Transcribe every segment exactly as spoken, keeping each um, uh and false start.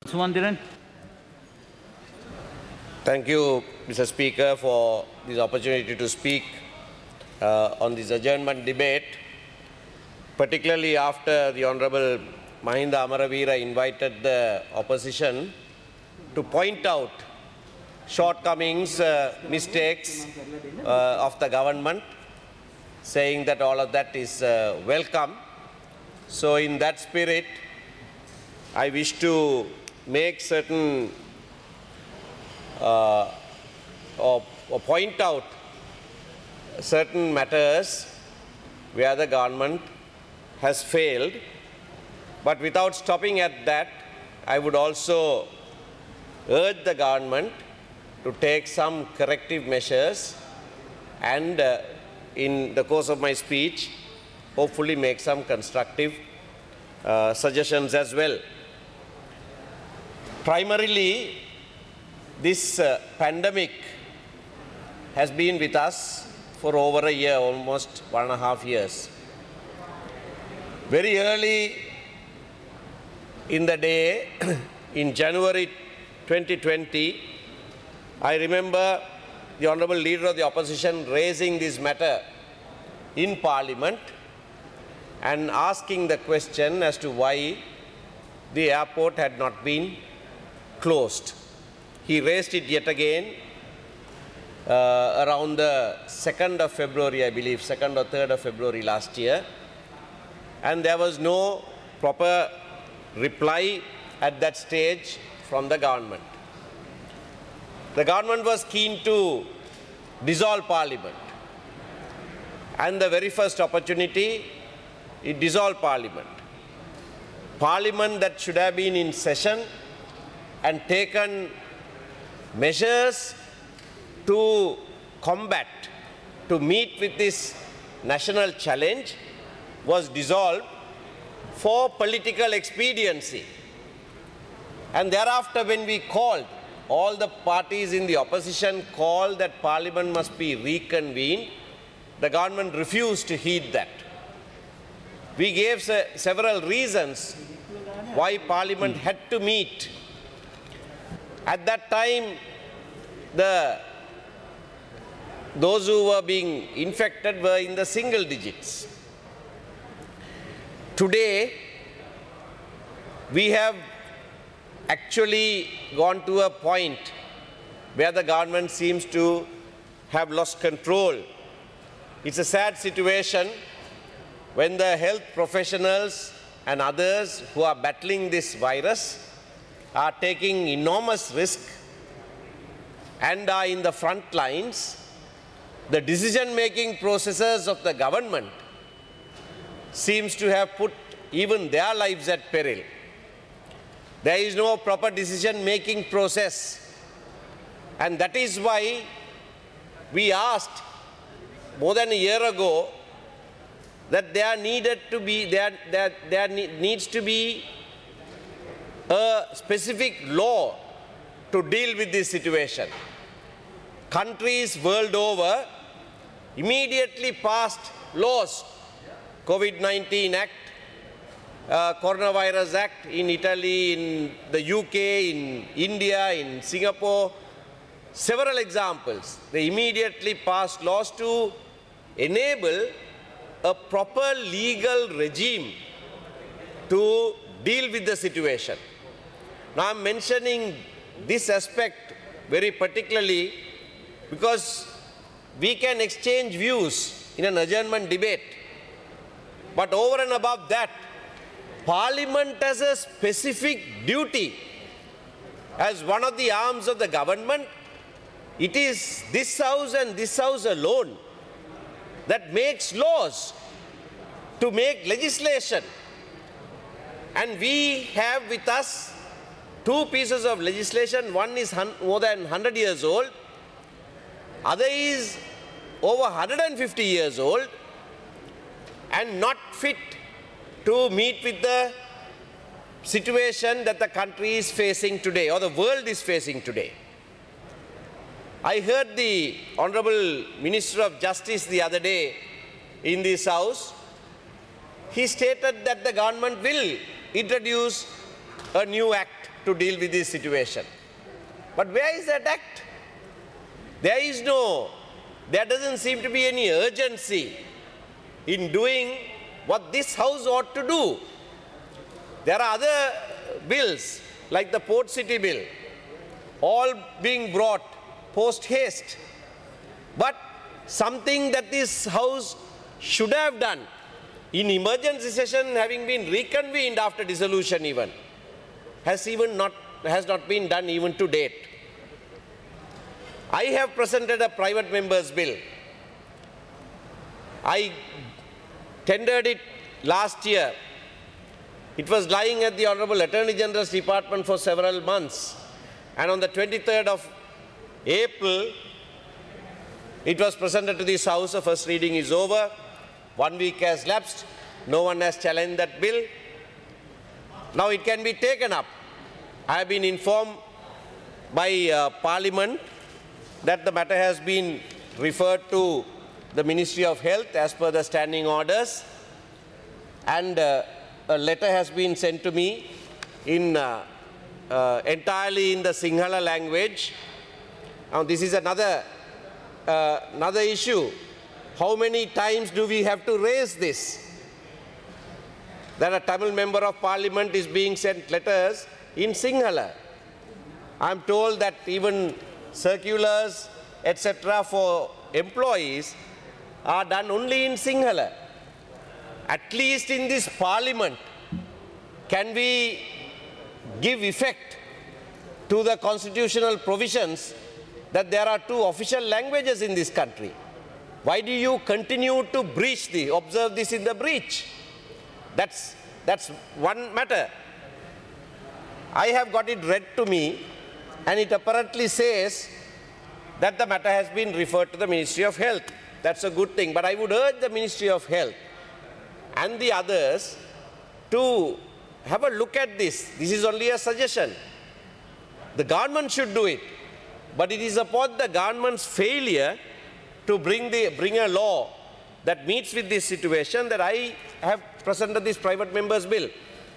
Sumandiran. Thank you, Mister Speaker, for this opportunity to speak uh, on this adjournment debate, particularly after the Honorable Mahinda Amaraveera invited the opposition to point out shortcomings, uh, mistakes uh, of the government, saying that all of that is uh, welcome. So in that spirit, I wish to make certain uh, or, or point out certain matters where the government has failed. But without stopping at that, I would also urge the government to take some corrective measures and uh, in the course of my speech, hopefully make some constructive uh, suggestions as well. Primarily, this uh, pandemic has been with us for over a year, almost one and a half years. Very early in the day, in January twenty twenty, I remember the Honourable Leader of the Opposition raising this matter in Parliament and asking the question as to why the airport had not been closed. He raised it yet again uh, around the second of February, I believe, second or third of February last year, and there was no proper reply at that stage from the government. The government was keen to dissolve Parliament, and the very first opportunity, it dissolved Parliament. Parliament that should have been in session and taken measures to combat, to meet with this national challenge, was dissolved for political expediency. And thereafter, when we called, all the parties in the opposition called that Parliament must be reconvened, the government refused to heed that. We gave se several reasons why Parliament had to meet. At that time, the, those who were being infected were in the single digits. Today, we have actually gone to a point where the government seems to have lost control. It's a sad situation when the health professionals and others who are battling this virus are taking enormous risk and are in the front lines. The decision-making processes of the government seems to have put even their lives at peril. There is no proper decision-making process, and that is why we asked more than a year ago that there needed to be there, there, there needs to be a specific law to deal with this situation. Countries world over immediately passed laws. COVID nineteen Act, uh, Coronavirus Act in Italy, in the U K, in India, in Singapore, several examples. They immediately passed laws to enable a proper legal regime to deal with the situation. Now, I'm mentioning this aspect very particularly because we can exchange views in an adjournment debate. But over and above that, Parliament has a specific duty as one of the arms of the government. It is this House and this House alone that makes laws, to make legislation. And we have with us two pieces of legislation. One is more than one hundred years old, other is over one hundred fifty years old, and not fit to meet with the situation that the country is facing today, or the world is facing today. I heard the Honourable Minister of Justice the other day in this House. He stated that the government will introduce a new act to deal with this situation. But where is that act? There is no, there doesn't seem to be any urgency in doing what this House ought to do. There are other bills, like the Port City Bill, all being brought post haste. But something that this House should have done in emergency session, having been reconvened after dissolution even, has even not, has not been done even to date. I have presented a private member's bill. I tendered it last year. It was lying at the Honorable Attorney General's Department for several months. And on the twenty-third of April, it was presented to this House. The first reading is over. One week has lapsed. No one has challenged that bill. Now it can be taken up. I have been informed by uh, Parliament that the matter has been referred to the Ministry of Health as per the standing orders, and uh, a letter has been sent to me in uh, uh, entirely in the Sinhala language. Now this is another uh, another issue. How many times do we have to raise this? That a Tamil member of Parliament is being sent letters in Sinhala. I am told that even circulars, et cetera, for employees are done only in Sinhala. At least in this Parliament, can we give effect to the constitutional provisions that there are two official languages in this country? Why do you continue to breach the, observe this in the breach? That's, that's one matter. I have got it read to me, and it apparently says that the matter has been referred to the Ministry of Health. That's a good thing. But I would urge the Ministry of Health and the others to have a look at this. This is only a suggestion. The government should do it. But it is upon the government's failure to bring, the, bring a law that meets with this situation that I have presented this private member's bill.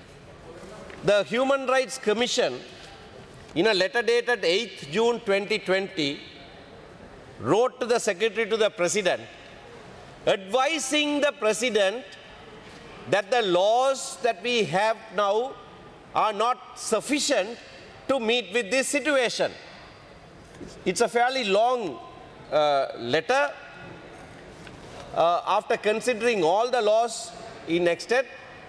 The Human Rights Commission, in a letter dated eighth June twenty twenty, wrote to the Secretary to the President, advising the President that the laws that we have now are not sufficient to meet with this situation. It's a fairly long uh, letter. Uh, after considering all the laws in extent,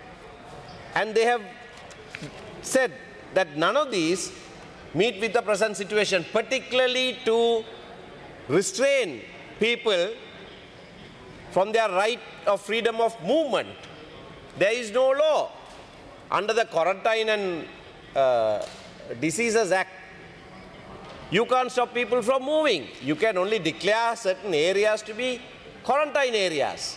and they have said that none of these meet with the present situation, particularly to restrain people from their right of freedom of movement. There is no law. Under the Quarantine and uh, Diseases Act, you can't stop people from moving. You can only declare certain areas to be quarantine areas.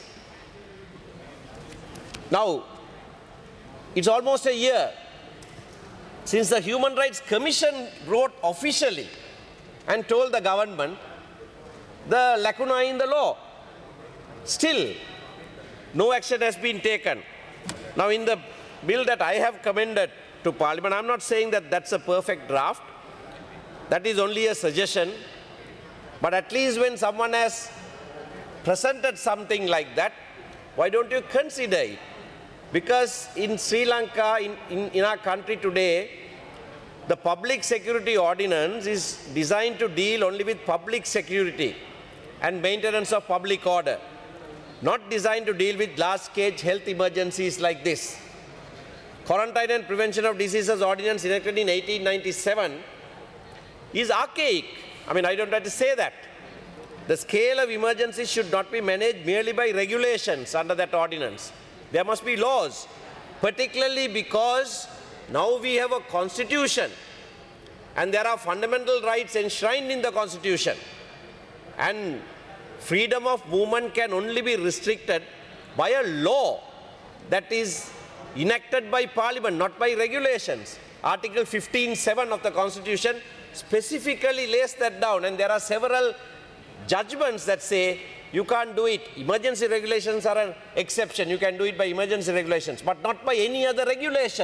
Now, it's almost a year since the Human Rights Commission wrote officially and told the government the lacuna in the law. Still, no action has been taken. Now, in the bill that I have commended to Parliament, I'm not saying that that's a perfect draft. That is only a suggestion. But at least when someone has presented something like that, why don't you consider it? Because in Sri Lanka, in, in, in our country today, the Public Security Ordinance is designed to deal only with public security and maintenance of public order, not designed to deal with large-scale health emergencies like this. Quarantine and Prevention of Diseases Ordinance enacted in eighteen ninety-seven is archaic. I mean, I don't have to say that. The scale of emergencies should not be managed merely by regulations under that ordinance. There must be laws, particularly because now we have a constitution and there are fundamental rights enshrined in the constitution. And freedom of movement can only be restricted by a law that is enacted by Parliament, not by regulations. Article fifteen seven of the Constitution specifically lays that down, and there are several judgments that say you can't do it. Emergency regulations are an exception. You can do it by emergency regulations, but not by any other regulation.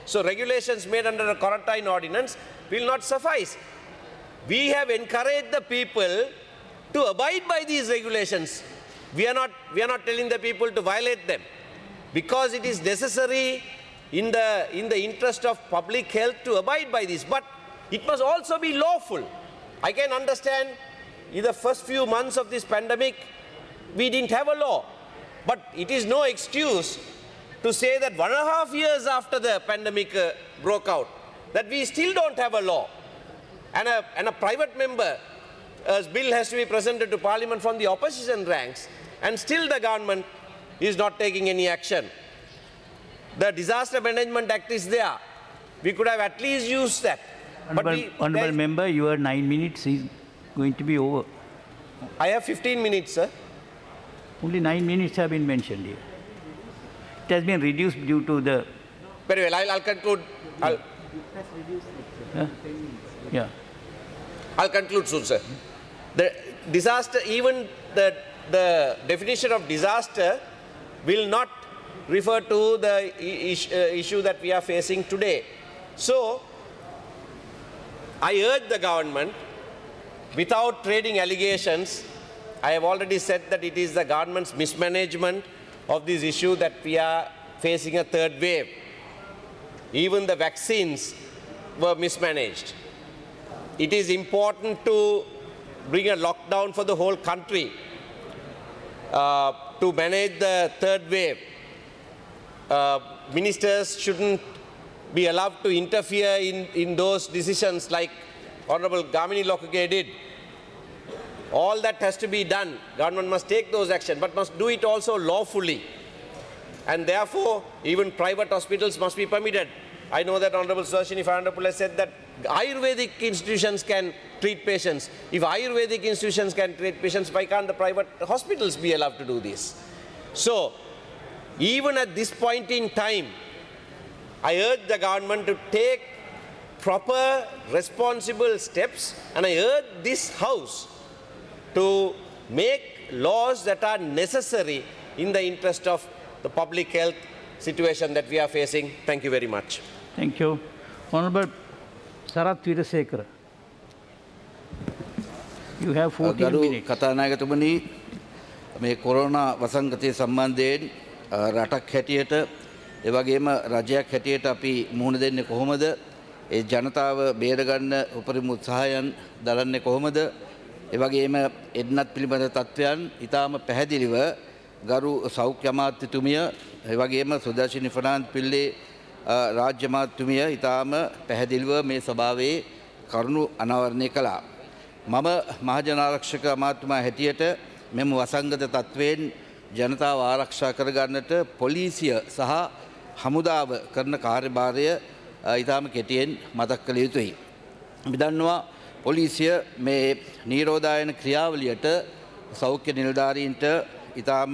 So regulations made under a quarantine ordinance will not suffice. We have encouraged the people to abide by these regulations. We are not, we are not telling the people to violate them, because it is necessary in the, in the interest of public health to abide by this. But it must also be lawful. I can understand in the first few months of this pandemic, we didn't have a law. But it is no excuse to say that one and a half years after the pandemic uh, broke out, that we still don't have a law. And a, and a private member's bill has to be presented to Parliament from the opposition ranks, and still the government is not taking any action. The Disaster Management Act is there. We could have at least used that. Honourable, but we, honourable member, your nine minutes is going to be over. I have fifteen minutes, sir. Only nine minutes have been mentioned here. It has been reduced due to the... Very well, I'll, I'll conclude. I'll, Uh, yeah. I'll conclude soon, sir. The disaster, even the, the definition of disaster will not refer to the is, uh, issue that we are facing today. So, I urge the government, without trading allegations, I have already said that it is the government's mismanagement of this issue that we are facing a third wave. Even the vaccines were mismanaged. It is important to bring a lockdown for the whole country uh, to manage the third wave. Uh, ministers shouldn't be allowed to interfere in, in those decisions like Honorable Gamini Lokage did. All that has to be done. Government must take those actions, but must do it also lawfully. And therefore, even private hospitals must be permitted. I know that Honorable Suhashini Farandapula said that Ayurvedic institutions can treat patients. If Ayurvedic institutions can treat patients, why can't the private hospitals be allowed to do this? So, even at this point in time, I urge the government to take proper, responsible steps, and I urge this House to make laws that are necessary in the interest of the public health situation that we are facing. Thank you very much. Thank you. Honourable Sarath Wirasekara. You have fourteen minutes. කතානායකතුමනි මේ corona වසංගතය සම්බන්ධයෙන් රටක් හැටියට ඒ වගේම රජයක් හැටියට අපි මුහුණ දෙන්නේ කොහොමද? ඒ ජනතාව බේරගන්න උපරිම උත්සාහයන් දරන්නේ කොහොමද? ඒ වගේම එන්නත් පිළිබඳ තත්ත්වයන් ඊටාම පැහැදිලිව ගරු සෞඛ්‍ය අමාත්‍යතුමිය ඒ වගේම සුදර්ශනි ෆර්නාන්ද් පිල්ලේ රාජ්‍ය අමාත්‍යතුමිය ඊටාම පැහැදිලිව මේ සභාවේ කරුණු අනාවරණය කළා. මම මහජන ආරක්ෂක අමාත්‍යතුමා හැටියට මෙම වසංගත තත්ත්වයෙන් ජනතාව ආරක්ෂා කරගන්නට පොලිසිය සහ හමුදාව කරන කාර්යභාරය ඊටාම කෙටියෙන් මතක් කළ යුතුයි. අපි දන්නවා පොලිසිය මේ නිරෝධායන ක්‍රියාවලියට සෞඛ්‍ය නිලධාරීන්ට ඊටාම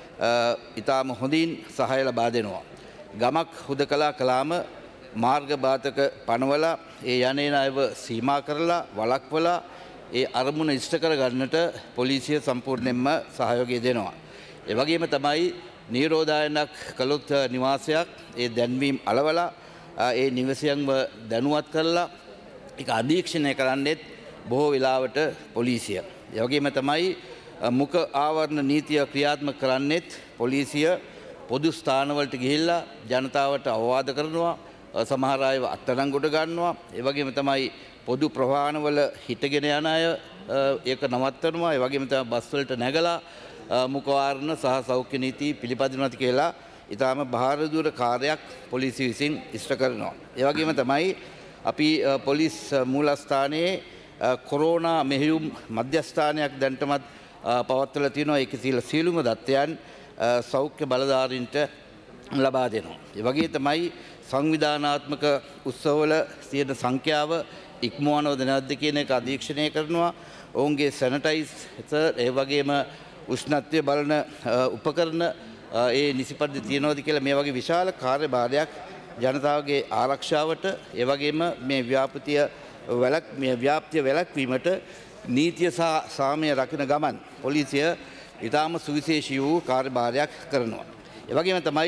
ඊටාම හොඳින් සහාය ලබා දෙනවා. ගමක් හුදකලා කළාම මාර්ග බාධක පනවලා ඒ යන්නේ අයව සීමා කරලා වළක්වලා ඒ අරමුණ ඉෂ්ට කර ගන්නට පොලිසිය සම්පූර්ණයෙන්ම සහයෝගය දෙනවා. ඒ වගේම තමයි නිරෝධායනක් කළොත් නිවාසයක් ඒ දැන්වීම් අලවලා ඒ නිවසියන්ව දැනුවත් කරලා ඒක අධීක්ෂණය කරන්නේත් බොහෝ වෙලාවට පොලිසිය. ඒ වගේම තමයි මුඛ ආවරණ නීතිය ක්‍රියාත්මක කරන්නේත් පොලිසිය පොදු ස්ථානවලට ගිහිල්ලා ජනතාවට අවවාද කරනවා, සමහර අයව අත්අඩංගුවට ගන්නවා. ඒ වගේම තමයි පොදු ප්‍රවාහනවල හිටගෙන යන අය ඒක නවත්තනවා. ඒ වගේම තමයි බස් වලට නැගලා මුඛ ආවරණ සහ සෞඛ්‍ය නීති පිළිපදිනවාද කියලා ඊටාම භාරදූර කාර්යයක් පොලිසිය විසින් ඉෂ්ට කරනවා. ඒ වගේම තමයි අපි පොලිස් මූලස්ථානයේ කොරෝනා මෙහෙයුම් මධ්‍යස්ථානයක් දැන්ටමත් පවත්වලා තියෙනවා. ඒක සියලුම දත්තයන් සෞඛ්‍ය බලධාරීන්ට ලබා දෙනවා. ඒ වගේ තමයි සංවිධානාත්මක උත්සවවල තියෙන සංඛ්‍යාව ඉක්මවනවද නැද්ද කියන එක අධීක්ෂණය කරනවා. ඔවුන්ගේ සැනිටයිසර් ඒ වගේම උෂ්ණත්වය බලන උපකරණ ඒ නිසිපරිදි තියෙනවද කියලා මේ වගේ විශාල කාර්යභාරයක් ජනතාවගේ ආරක්ෂාවට ඒ වගේම මේ ව්‍යාපෘතිය වැළක් මේ ව්‍යාප්තිය වැළැක්වීමට නීතිය සහ සාමය රකින ගමන් පොලිසිය ඊටාම සුවිශේෂී වූ කාර්යභාරයක් කරනවා. ඒ වගේම තමයි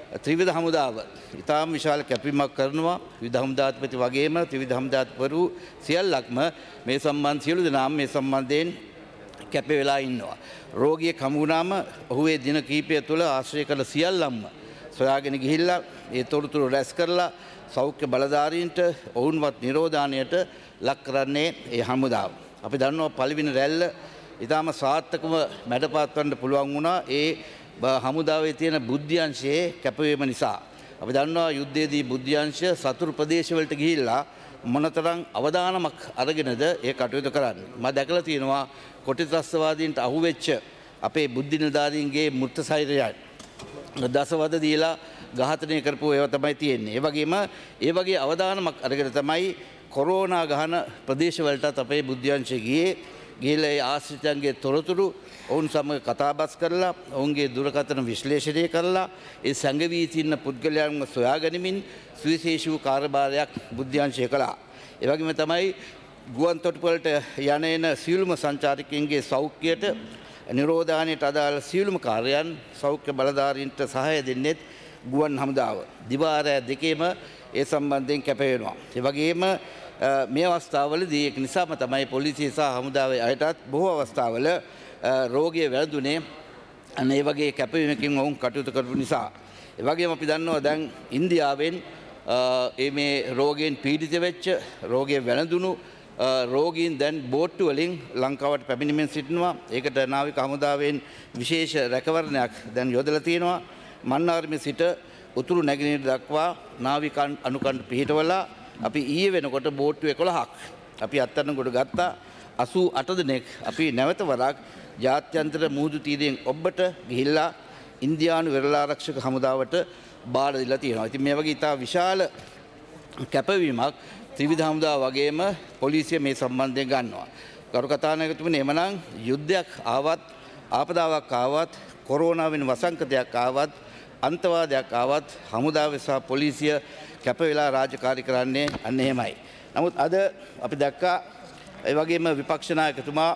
ත්‍රිවිධ හමුදාව ඉතාම විශාල කැපවීමක් කරනවා. විවිධ හමුදාධිපති වගේම ත්‍රිවිධ හමුදාධිපතිවරු සියල්ලක්ම මේ සම්බන්ධ සියලු දෙනාම මේ සම්බන්ධයෙන් කැප වෙලා ඉන්නවා. රෝගියෙක් හමු වුණාම ඔහු ඒ දින කිහිපය තුළ ආශ්‍රය කළ සියල්ලම සොයාගෙන ගිහිල්ලා ඒ තොරතුරු රැස් කරලා සෞඛ්‍ය බලධාරීන්ට ඔවුන්වත් නිරෝධානයට ලක් කරන්නේ ඒ හමුදාව. අපි දන්නවා පළවෙනි රැල්ල ඉතාම සාර්ථකව මැඩපත්වන්න පුළුවන් වුණා ඒ හමුදාවේ තියෙන බුද්ධ්‍යංශයේ කැපවීම නිසා. අපි දන්නවා යුද්ධයේදී බුද්ධ්‍යංශ සතුරු ප්‍රදේශවලට ගිහිල්ලා මොනතරම් අවදානමක් අරගෙනද ඒ කටයුතු කරන්නේ. මම දැකලා තියෙනවා කොටි ත්‍රස්තවාදීන්ට අහුවෙච්ච අපේ බුද්ධි නිලධාරීන්ගේ මෘත ශරීරයන් දසවද දීලා ඝාතනය කරපු ඒවා තමයි තියෙන්නේ. ඒ වගේම ඒ වගේ අවදානමක් අරගෙන තමයි කොරෝනා ගහන ප්‍රදේශවලටත් අපේ බුද්ධ්‍යංශය ගියේ. ගිහිල්ලා ඒ ආශ්‍රිතයන්ගේ තොරතුරු ඔවුන් සමග කතාබස් කරලා ඔවුන්ගේ දුරකථන විශ්ලේෂණය කරලා ඒ සංගවී සිටින පුද්ගලයන්ව සොයා ගනිමින් සුවිශේෂී වූ කාර්යභාරයක් බුද්ධ්‍යංශය කළා. ඒ වගේම තමයි ගුවන් තොටුපළට යන එන සියලුම සංචාරකයන්ගේ සෞඛ්‍යයට නිරෝධානයට අදාළ සියලුම කාර්යයන් සෞඛ්‍ය බලධාරීන්ට සහාය දෙන්නේ ගුවන් හමුදාව. දිවාරය දෙකේම ඒ සම්බන්ධයෙන් කැප වෙනවා. ඒ වගේම මේ අවස්ථාවලදී ඒක නිසාම තමයි පොලිසිය සහ හමුදාවේ අයටත් බොහෝ අවස්ථාවල රෝගය වැළඳුනේ අන්න ඒ වගේ කැපවීමකින් ඔවුන් කටයුතු කරපු නිසා. ඒ වගේම අපි දන්නවා දැන් ඉන්දියාවෙන් ඒ මේ රෝගයෙන් පීඩිත වෙච්ච රෝගය වැළඳුණු රෝගීන් දැන් බෝට්ටු වලින් ලංකාවට පැමිණෙමින් සිටිනවා. ඒකට නාවික හමුදාවෙන් විශේෂ රැකවරණයක් දැන් යොදලා තියෙනවා. මන්නාරමේ සිට උතුරු නැගෙනහිර දක්වා නාවික අනුකණ්ඩ පිහිටවලා අපි ඊයේ වෙනකොට බෝට්ටු එකොළහක් අපි අත්අඩංගුවට ගත්තා. අසූ අට දෙනෙක් අපි නැවත වරක් ජාත්‍යන්තර මුහුදු තීරයෙන් ඔබට ගිහිල්ලා ඉන්දියානු වෙරළාරක්ෂක හමුදාවට බාර දීලා තියෙනවා. ඉතින් මේ වගේ ඉතා විශාල කැපවීමක් ත්‍රිවිධ හමුදාව වගේම පොලිසිය මේ සම්බන්ධයෙන් ගන්නවා. ගරු කතානායකතුමනි, එමනම් යුද්ධයක් ආවත් ආපදාවක් ආවත් කොරෝනා වෙන වසංකතයක් ආවත් අන්තවාදයක් ආවත් හමුදාව සහ පොලිසිය කැප වෙලා රාජකාරී කරන්නේ අන්න එහෙමයි. නමුත් අද අපි දැක්කා ඒ වගේම විපක්ෂ නායකතුමා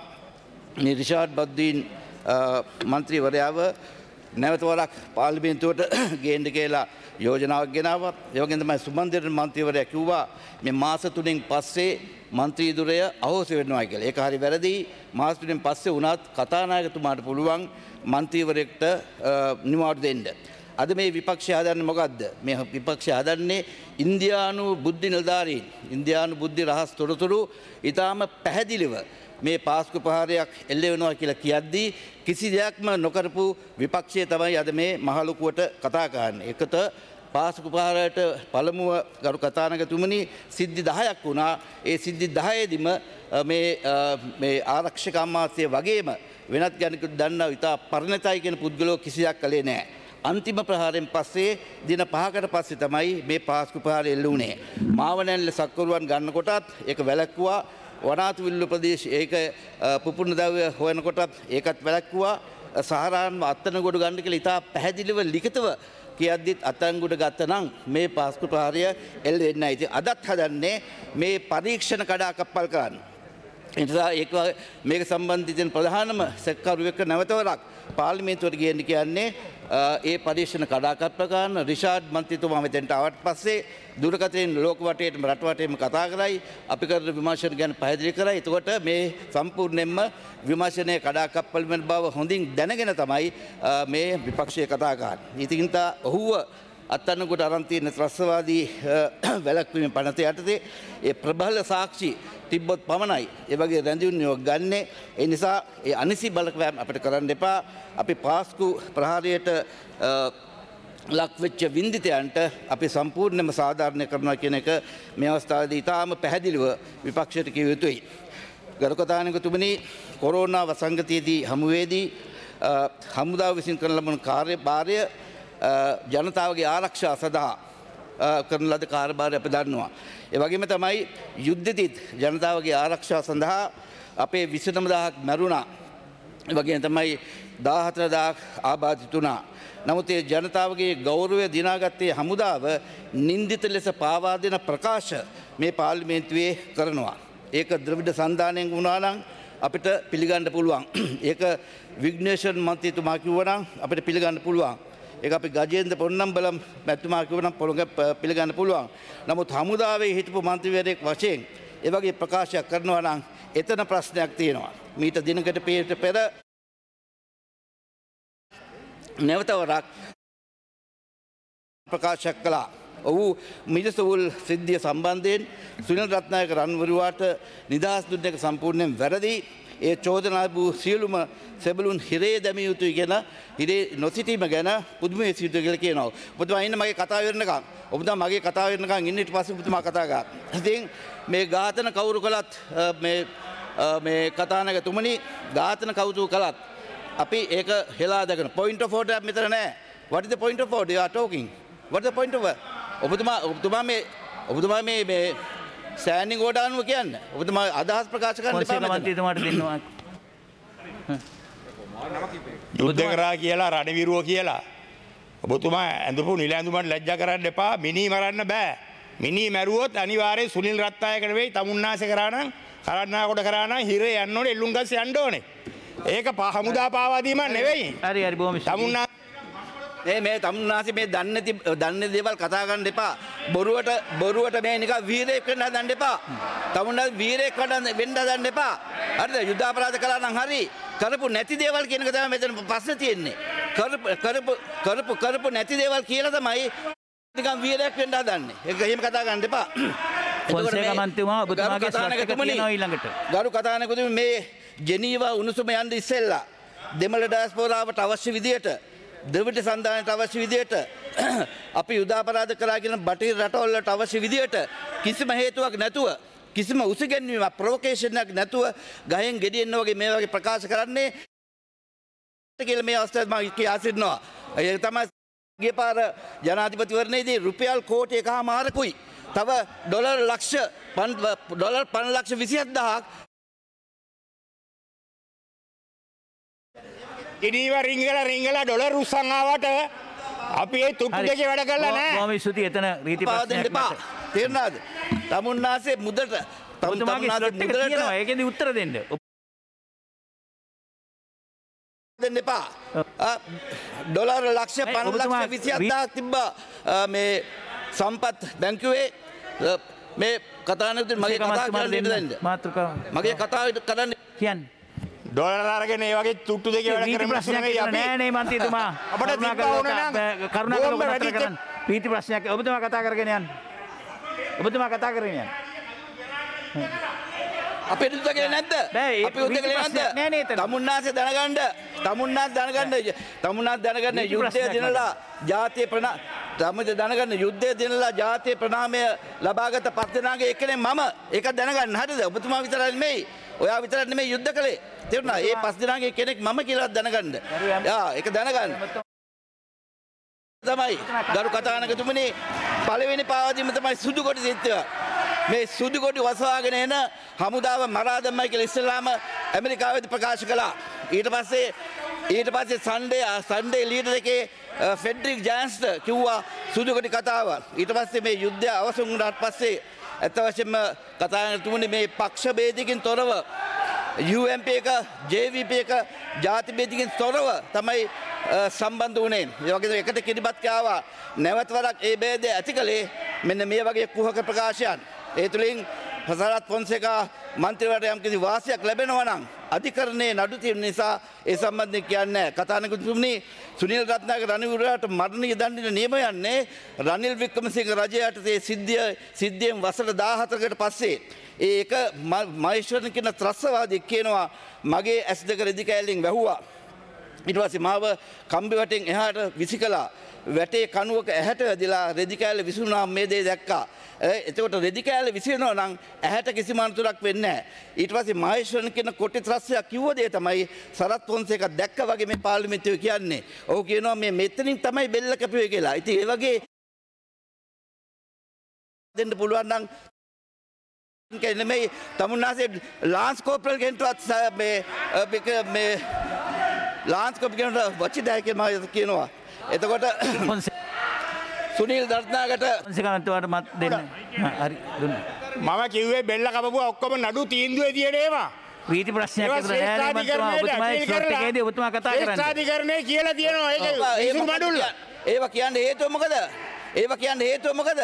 මේ රිෂාඩ් බද්දීන් මන්ත්‍රීවරයාව නැවත වරක් පාර්ලිමේන්තුවට ගේන්න කියලා යෝජනාවක් ගෙනාවා. ඒ වගේම තමයි සුමන්දිර මන්ත්‍රීවරයා කිව්වා මේ මාස තුනෙන් පස්සේ මන්ත්‍රී ධුරය අහෝසි වෙනවා කියලා. ඒක හරි වැරදි. මාස තුනෙන් පස්සේ වුණත් කතානායකතුමාට පුළුවන් මන්ත්‍රීවරයෙක්ට නිවාඩු දෙන්න. අද මේ විපක්ෂය හදන්නේ මොකද්ද? මේ විපක්ෂය හදන්නේ ඉන්දියානු බුද්ධි නිලධාරීන්, ඉන්දියානු බුද්ධි රහස් තොරතුරු ඊටාම පැහැදිලිව මේ පාස්කු ප්‍රහාරයක් එල්ල වෙනවා කියලා කියද්දී කිසි දෙයක්ම නොකරපු විපක්ෂය තමයි අද මේ මහලොකුවට කතා කරන්නේ. එකට පාස්කු ප්‍රහාරයට පළමුව ගරු කතානායකතුමනි සිද්ධි දහයක් වුණා. ඒ සිද්ධි දහයේදීම මේ මේ ආරක්ෂක අමාත්‍ය වගේම වෙනත් ගැනෙකුත් දන්නා ඉතා පරිණතයි කියන පුද්ගලෝ කිසියක් කළේ නැහැ. අන්තිම ප්‍රහාරයෙන් පස්සේ දින පහකට පස්සේ තමයි මේ පාස්කු ප්‍රහාරය එල්ල වුණේ. මාවනැල්ල සක්කරුවන් ගන්නකොටත් ඒක වැළැක්වුවා. වනාතුවිල්ල ප්‍රදේශ ඒක පුපුරන ද්‍රව්‍ය හොයනකොටත් ඒකත් වැළැක්වුවා. සහරාන්ව අත්අඩංගුවට ගන්න කියලා ඉතා පැහැදිලිව ලිඛිතව කියද්දිත් අත්අඩංගුවට ගත්තනම් මේ පාස්කු ප්‍රහාරය එල්ල වෙන්නේ නැහැ. ඉතින් අදත් හදන්නේ මේ පරීක්ෂණ කඩාකප්පල් කරන්න. ඒ නිසා ඒක මේක සම්බන්ධයෙන් ප්‍රධානම සැකකරුවෙක් නැවතවරක් පාර්ලිමේන්තුවට ගේන්න කියන්නේ ඒ පරීක්ෂණ කඩාකප්පල් කරන රිෂාඩ් මන්ත්‍රීතුමා මෙතෙන්ට ආවට පස්සේ දුරකථනයෙන් ලෝක වටේටම රට වටේම කතා කරයි. අපි කරන විමර්ශන ගැන පැහැදිලි කරයි. එතකොට මේ සම්පූර්ණයෙන්ම විමර්ශනයේ කඩාකප්පල් වෙන බව හොඳින් දැනගෙන තමයි මේ විපක්ෂය කතා කරන්නේ. ඉතින් ඔහුව අත්අඩංගුවට අරන් තියෙන ත්‍රස්තවාදී වැළැක්වීමේ පනත යටතේ ඒ ප්‍රබල සාක්ෂි තිබ්බොත් පමණයි ඒ වගේ රැඳවුම් නියෝග ගන්නෙ. ඒ නිසා ඒ අනිසි බලපෑම් අපිට කරන්න එපා. අපි පාස්කු ප්‍රහාරයට ලක්වෙච්ච වින්දිතයන්ට අපි සම්පූර්ණයෙන්ම සාධාරණය කරනවා කියන එක මේ අවස්ථාවේදී ඉතාම පැහැදිලිව විපක්ෂයට කිය යුතුයි. ගරු කතානායකතුමනි, කොරෝනා වසංගතයේදී හමුවේදී හමුදාව විසින් කරන ලබන කාර්යභාරය ජනතාවගේ ආරක්ෂා සඳහා කරන ලද කාර්යභාරය අපි දන්නවා. ඒ වගේම තමයි යුද්ධෙදිත් ජනතාවගේ ආරක්ෂා සඳහා අපේ විසිනම දහසක් මැරුණා. ඒ වගේම තමයි දාහතර දහසක් ආබාධිත වුණා. නමුත් ඒ ජනතාවගේ ගෞරවය දිනාගත්තේ හමුදාව නින්දිත ලෙස පාවා දෙන ප්‍රකාශ මේ පාර්ලිමේන්තුවේ කරනවා. ඒක ද්‍රවිඩ සන්ධානයෙන් වුණා නම් අපිට පිළිගන්න පුළුවන්. ඒක විග්නේෂන් මන්ත්‍රීතුමා කිව්වා නම් අපිට පිළිගන්න පුළුවන්. ඒක අපි ගජේන්ද්‍ර පොන්නම්බලම් මැතිතුමා කිව්වනම් පොළොංග පිළිගන්න පුළුවන්. නමුත් හමුදාවේ හිටපු මන්ත්‍රීවරයෙක් වශයෙන් ඒ වගේ ප්‍රකාශයක් කරනවා නම් එතන ප්‍රශ්නයක් තියෙනවා. මීට දිනකට පෙර නැවතවරක් ප්‍රකාශයක් කළා. ඔහු මිනිසුල් සිද්ධිය සම්බන්ධයෙන් සුනිල් රත්නායක රන්වරුවාට නිදහස් දුන්න එක සම්පූර්ණයෙන් වැරදි. ඒ චෝදනා වූ සියලුම සෙබළුන් හිරේ දැමිය යුතුයි කියන හිරේ නොසිටීම ගැන පුදුම විශ්ිත කියලා කියනවා. ඔබතුමා ඉන්න මගේ කතාව වෙනකන් ඔබතුමා මගේ කතාව වෙනකන් ඉන්න ඊට පස්සේ ඔබතුමා කතා කරා. ඉතින් මේ ඝාතන කවුරු කළත් මේ මේ කතානායකතුමනි ඝාතන කවුරු කළත් අපි ඒක හෙලා දගෙන point of order මෙතන නැහැ. What is the point of order you are talking? What is the point of ඔබතුමා ඔබතුමා මේ ඔබතුමා මේ මේ ස්ටෑන්ඩින් ඕඩර් අනුව කියන්නේ ඔබතුමා අදහස් ප්‍රකාශ කරන්න එපා මන්ත්‍රීතුමාට දෙන්නවා. යුද්ධ කරා කියලා රණවිරුව කියලා ඔබතුමා ඇඳපු නිල ඇඳුමට ලැජ්ජා කරන්න එපා. මිනී මරන්න බෑ. මිනී මැරුවොත් අනිවාර්යයෙන් සුනිල් රත්නායක නෙවෙයි තමුන්නාසේ කරා නම් කරන්නාකොට කරා නම් හිරේ යන්න ඕනේ එල්ලුම්ගස් යන්න ඕනේ. ඒක හමුදා පාවා දීමක් නෙවෙයි. හරි හරි බොහොම තමුන්නා මේ මේ තමුන්නාසේ මේ දන්නේ නැති දන්නේ දේවල් කතා කරන්න එපා. බොරුවට බොරුවට මේ නිකන් වීරයෙක් වෙන්න හදන්න එපා. තමුන්නා වීරයෙක් වෙන්න හදන්න එපා. හරිද? යුද්ධ අපරාධ කළා නම් හරි. කරපු නැති දේවල් කියන එක තමයි මෙතන ප්‍රශ්නේ තියෙන්නේ. කරපු කරපු කරපු කරපු නැති දේවල් කියලා තමයි නිකන් වීරයෙක් වෙන්න හදන්නේ. ඒක එහෙම කතා කරන්න එපා. පොන්සේක මන්ත්‍රීතුමා ඔබතුමාගේ ස්වස්තික තියෙනවා ඊළඟට. ගරු කතානායකතුමනි මේ ජෙනීවා උණුසුම යන්න ඉස්සෙල්ලා දෙමළ ඩයස්පෝරාවට අවශ්‍ය විදියට දෙවිට සන්ධානයට අවශ්‍ය විදියට අපි යුද අපරාධ කරා කියන බටහිර රටවල්වලට අවශ්‍ය විදියට කිසිම හේතුවක් නැතුව කිසිම උසිගැන්වීමක් ප්‍රොවොකේෂන් එකක් නැතුව ගහෙන් ගෙඩියෙන්න වගේ මේ වගේ ප්‍රකාශ කරන්නේ කියලා මේ අවස්ථාවේ මම කියා සිටිනවා. ඒ තමයි ගිය පාර ජනාධිපතිවරණයේදී රුපියල් කෝටි එකමාරකුයි තව ඩොලර් ලක්ෂ ඩොලර් පනස් ලක්ෂ විසිහත් දහසක් ඉනීව රිංගල රිංගල ඩොලර් උස්සන් ආවට අපි ඒ තුට්ටු දෙකේ වැඩ කරලා නැහැ. බොහොම ස්තුතියි. එතන රීති ප්‍රශ්නයක් නැහැ. තේරුණාද? තමුන්නාසේ මුදලට ඔබතුමාගේ ස්ලොට් එක තියෙනවා. ඒකෙන්දි උත්තර දෙන්න. දෙන්න එපා. ඩොලර් ලක්ෂ පනස් ලක්ෂ විසිහත් දහසක් තිබ්බා මේ සම්පත් බැංකුවේ මේ කතානායකතුමනි මගේ කතාව කරන්න දෙන්න. මාතෘකාව. මගේ කතාව කරන්න කියන්නේ ඩොලර් අරගෙන ඒ වගේ තුට්ටු දෙකේ වැඩ කරන ප්‍රශ්නයක් නෑ නේ මන්ත්‍රීතුමා. අපිට තිබ්බා ඕනේ නම් කරුණාකරලා වැඩි කරන්න. ප්‍රීති ප්‍රශ්නයක් ඔබතුමා කතා කරගෙන යන්න. ඔබතුමා කතා කරගෙන යන්න. අපේ උද්දකේ නැද්ද? අපි උද්දකේ නැද්ද? තමුන්නාසේ දැනගන්න. තමුන්නාස් දැනගන්න. තමුන්නාස් දැනගන්න යුද්ධය දිනලා ජාතිය ප්‍රණා තමද දැනගන්න යුද්ධය දිනලා ජාතිය ප්‍රණාමය ලබාගත පස් දෙනාගේ එක්කනේ මම. ඒක දැනගන්න. හරිද? ඔබතුමා විතරයි නෙමෙයි. ඔයා විතරක් නෙමෙයි යුද්ධ කළේ. තේරුණා? ඒ පස් දෙනාගේ කෙනෙක් මම කියලා දැනගන්න. යා ඒක දැනගන්න. තමයි ගරු කතානායකතුමනි පළවෙනි පාවාදීම තමයි සුදු කොටි සිද්ධිය. මේ සුදු කොටි වසවාගෙන එන හමුදාව මරා දැම්මයි කියලා ඉස්සෙල්ලාම ඇමරිකාවේදී ප්‍රකාශ කළා. ඊට පස්සේ ඊට පස්සේ සන්ඩේ සන්ඩේ ලීඩර් එකේ ෆෙඩරික් ජෑන්ස්ට කිව්වා සුදු කොටි කතාව. ඊට පස්සේ මේ යුද්ධය අවසන් වුණාට පස්සේ ඇත්ත වශයෙන්ම කතානායකතුමනි මේ පක්ෂ ભેදකින් තොරව යු එම් පී එක ජේ වී පී එක ජාති ભેදකින් තොරව තමයි සම්බන්ධ වුණේ. ඒ වගේම එකට කිරිබත් කාවා. නැවත වරක් ඒ ભેදය ඇති කළේ මෙන්න මේ වගේ කුහක ප්‍රකාශයන්. ඒ තුලින් සරත් ෆොන්සේකා මන්ත්‍රීවරයාට යම් කිසි වාසියක් ලැබෙනවා නම් අධිකරණයේ නඩු තියෙන නිසා ඒ සම්බන්ධයෙන් කියන්නේ කතානායකතුමනි සුනිල් රත්නායක රණවිරුවට මරණීය දඬුවම නියම යන්නේ රනිල් වික්‍රමසිංහ රජයට ඒ සිද්ධිය සිද්ධියෙන් වසර දාහතරකට පස්සේ ඒක මහේශ්වරන් කියන ත්‍රස්තවාදියෙක් කියනවා මගේ ඇස් දෙක රෙදි කෑල්ලෙන් වැහුවා. ඊට පස්සේ මාව කම්බි වටෙන් එහාට විසි කළා. වැටේ කණුවක ඇහැට වැදිලා රෙදි කෑල්ල විසුණාම මේ දේ දැක්කා. එතකොට රෙදි කෑල්ල විසිනවා නම් ඇහැට කිසිම අනතුරක් වෙන්නේ නැහැ. ඊට පස්සේ මහේශ්වරන් කියන කොටි ත්‍රස්තයා කිව්ව දේ තමයි සරත් ෆොන්සේකා දැක්ක වගේ මේ පාර්ලිමේන්තුවේ කියන්නේ. ඔහු කියනවා මේ මෙතනින් තමයි බෙල්ල කැපුවේ කියලා. ඉතින් ඒ වගේ දෙන්න පුළුවන් නම් නෙමෙයි තමුන්නාසේ ලාන්ස් කෝපරල් කෙනෙක්වත් මේ මේ ලාන්ස් කෝපරල් කෙනෙක්ට වචිදයි කියලා මම කියනවා. එතකොට සුනිල් රත්නායකට පොන්සේකාන්තවට මත් දෙන්න. හරි දුන්න. මම කිව්වේ බෙල්ල කපපුවා ඔක්කොම නඩු තීන්දුවේ තියෙන ඒවා. වීති ප්‍රශ්නයක් විතර නෑ මන්තුමා. ඔබතුමාගේ ස්ලොට් එකේදී ඔබතුමා කතා කරන්නේ. ශ්‍රේෂ්ඨාධිකරණය කියලා තියෙනවා. ඒක විසුරු මඩුල්ල. ඒවා කියන්න හේතුව මොකද? ඒවා කියන්න හේතුව මොකද?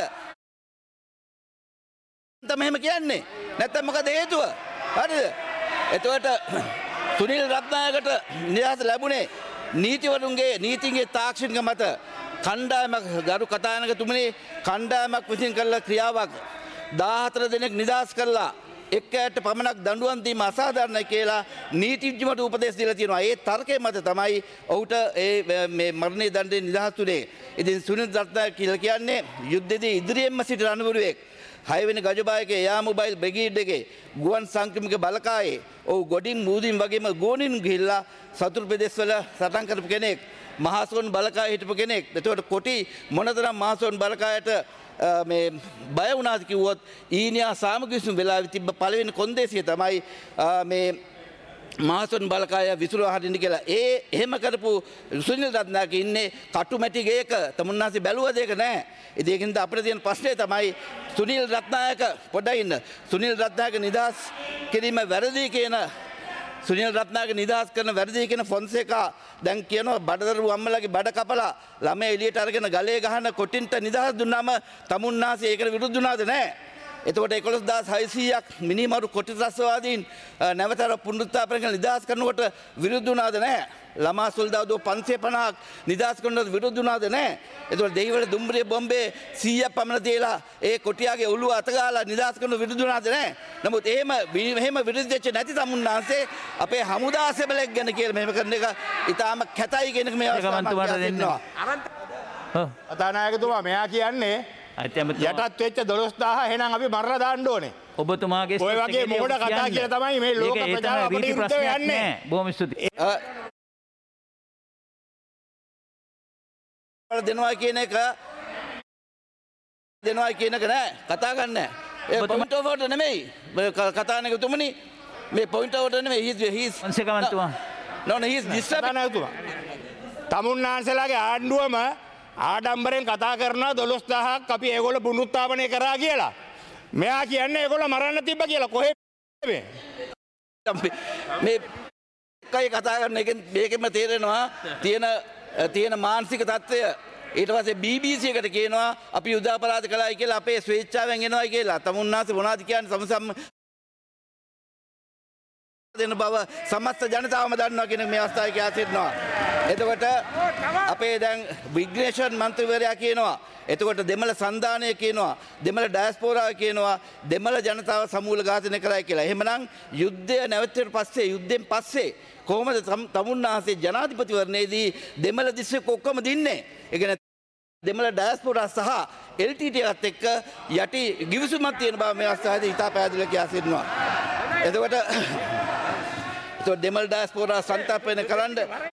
තමයි එහෙම කියන්නේ. නැත්තම් මොකද හේතුව? හරිද? එතකොට සුනිල් රත්නායකට නිදහස ලැබුණේ නීතිවරුන්ගේ නීතිගේ තාක්ෂණික මත කණ්ඩායමක් ගරු කතානායකතුමනි කණ්ඩායමක් විසින් කළ ක්‍රියාවක් දාහතර දෙනෙක් නිදහස් කරලා එක් අයට පමණක් දඬුවම් දීම අසාධාරණයි කියලා නීතිඥමට උපදෙස් දීලා තියෙනවා. ඒ තර්කයේ මත තමයි ඔහුට ඒ මේ මරණීය දඬුවම් නිදහස් වුණේ. ඉතින් සුනිල් රත්නායක කියලා කියන්නේ යුද්ධයේදී ඉදිරියෙන්ම සිටි රණවිරුවෙක්. හයවෙනි ගජබායකේ එයා මොබයිල් බ්‍රිගේඩ් එකේ ගුවන් සංක්‍රමණික බලකායේ ඔහු ගොඩින් මූදින් වගේම ගෝනින් ගිහිල්ලා සතුරු ප්‍රදේශවල සටන් කරපු කෙනෙක්. මහසොන් බලකායේ හිටපු කෙනෙක්. එතකොට කොටි මොනතරම් මහසොන් බලකායට මේ බය වුණාද කිව්වොත් ඊනියා සාමගිවිසුම් වෙලාවේ තිබ්බ පළවෙනි කොන්දේසිය තමයි මේ මහසොන් බලකාය විසුරුවා හරින්න කියලා. ඒ එහෙම කරපු සුනිල් රත්නායක ඉන්නේ කටුමැටි ගේක. තමුන්නාසි බැලුවද ඒක නෑ. ඉතින් ඒකින්ද අපිට තියෙන ප්‍රශ්නේ තමයි සුනිල් රත්නායක පොඩ්ඩක් ඉන්න. සුනිල් රත්නායක නිදහස් කිරීම වැරදි කියන සුනිල් රත්නායක නිදහස් කරන වැරදි කියන ෆොන්සේකා දැන් කියනවා බඩදරු අම්මලාගේ බඩ කපලා ළමයි එළියට අරගෙන ගලේ ගහන කොටින්ට නිදහස් දුන්නාම තමුන්නාසි ඒකට විරුද්ධ වුණාද නෑ. එතකොට එකොළොස් හදාස් හයසීයක් මිනිමරු කොටි ත්‍රස්තවාදීන් නැවතර පුනරුත්ථාපනය කරන නිදහස් කරනකොට විරුද්ධ වුණාද නැහැ. ළමා සොල්දාදුව පන්සිය පනහක් නිදහස් කරනකොට විරුද්ධ වුණාද නැහැ. එතකොට දෙහිවල දුම්රිය බොම්බේ සීයක් පමණ තියලා ඒ කොටියාගේ ඔළුව අත ගාලා නිදහස් කරනකොට විරුද්ධ වුණාද නැහැ. නමුත් එහෙම එහෙම විරුද්ධ වෙච්ච නැති තමුන්නාන්සේ අපේ හමුදා සෙබලෙක් ගැන කියලා මෙහෙම කරන එක ඊටාම කැතයි කියන එක මේ අවස්ථාවේ දෙන්නවා. ඔව්. කතානායකතුමා මෙයා කියන්නේ යටත් වෙච්ච දොළොස් දාහ එහෙනම් අපි මරලා දාන්න ඕනේ. ඔබතුමාගේ ඔය වගේ මොකටද කතා කියලා තමයි මේ ලෝක ප්‍රජාව අපිට විරුද්ධව යන්නේ. බොහොම ස්තුතියි. දෙනවා කියන එක දෙනවා කියන එක නෑ කතා ගන්න නෑ. ඒ පොයින්ට් ඔෆ් ඕඩර් නෙමෙයි. කතානායකතුමනි මේ පොයින්ට් ඔෆ් ඕඩර් නෙමෙයි. හීස් හීස් වංශකමන්තුමා. නෝ නෝ හීස් කතානායකතුමා. තමුන්නාන්සලාගේ ආණ්ඩුවම ආඩම්බරෙන් කතා කරනවා දොළොස් දහහක් අපි ඒගොල්ලෝ පුනරුත්ථාපනය කරා කියලා. මෙයා කියන්නේ ඒගොල්ලෝ මරන්න තිබ්බ කියලා. කොහෙද මේ? මේ කයි කතා කරන එකෙන් මේකෙම තේරෙනවා තියෙන තියෙන මානසික තත්ත්වය. ඊට පස්සේ බී බී සී එකට කියනවා අපි යුද අපරාධ කළායි කියලා අපේ ස්වේච්ඡාවෙන් එනවායි කියලා. තමුන්නාසේ මොනවද කියන්නේ සමසම් දෙන බව සමස්ත ජනතාවම දන්නවා කියන මේ අවස්ථාවේ කියා සිටිනවා. එතකොට අපේ දැන් විග්‍රේෂන් මන්ත්‍රීවරයා කියනවා. එතකොට දෙමළ සංධානය කියනවා. දෙමළ ඩයස්පෝරාව කියනවා. දෙමළ ජනතාව සමූල ඝාතනය කරයි කියලා. එහෙමනම් යුද්ධය නැවතුනට පස්සේ යුද්ධෙන් පස්සේ කොහොමද තමුන්නාසේ ජනාධිපතිවරණයේදී දෙමළ දිස්ත්‍රික්ක ඔක්කොම දින්නේ? ඒ කියන්නේ දෙමළ ඩයස්පෝරා සහ එල් ටී ටී එකත් එක්ක යටි ගිවිසුමක් තියෙන බව මේ අවස්ථාවේදී ඉතා පැහැදිලිව කියා සිටිනවා. එතකොට එතකොට දෙමළ ඩයස්පෝරා සංතාපනය කරන්න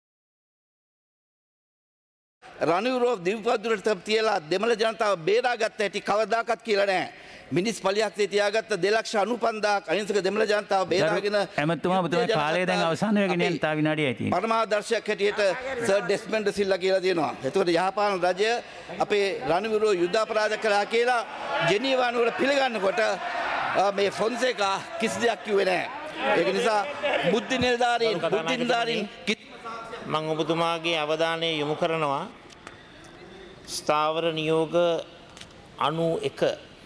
රණවිරුව දිවිපදුරට තියලා දෙමළ ජනතාව බේරාගත්ත හැටි කවදාකවත් කියලා නැහැ. මිනිස් පලියක් තියාගත්ත දෙලක්ෂ අනුපන්දාක් අහිංසක දෙමළ ජනතාව බේරාගෙන එමෙතුමා ඔබතුමාගේ කාලය දැන් අවසන් වෙගෙන යන තා විනාඩියයි තියෙන්නේ. පරමාදර්ශයක් හැටියට සර් ඩෙස්මන්ඩ් සිල්ලා කියලා තියෙනවා. එතකොට යහපාලන රජය අපේ රණවිරුව යුද්ධ අපරාධ කළා කියලා ජෙනීවා නුවර පිළිගන්නකොට මේ ෆොන්සේකා කිසි දෙයක් කිව්වේ නැහැ. ඒක නිසා බුද්ධ නිලධාරීන් බුද්ධ නිලධාරීන් මම ඔබතුමාගේ අවධානය යොමු කරනවා ස්ථාවර නියෝග අනු එක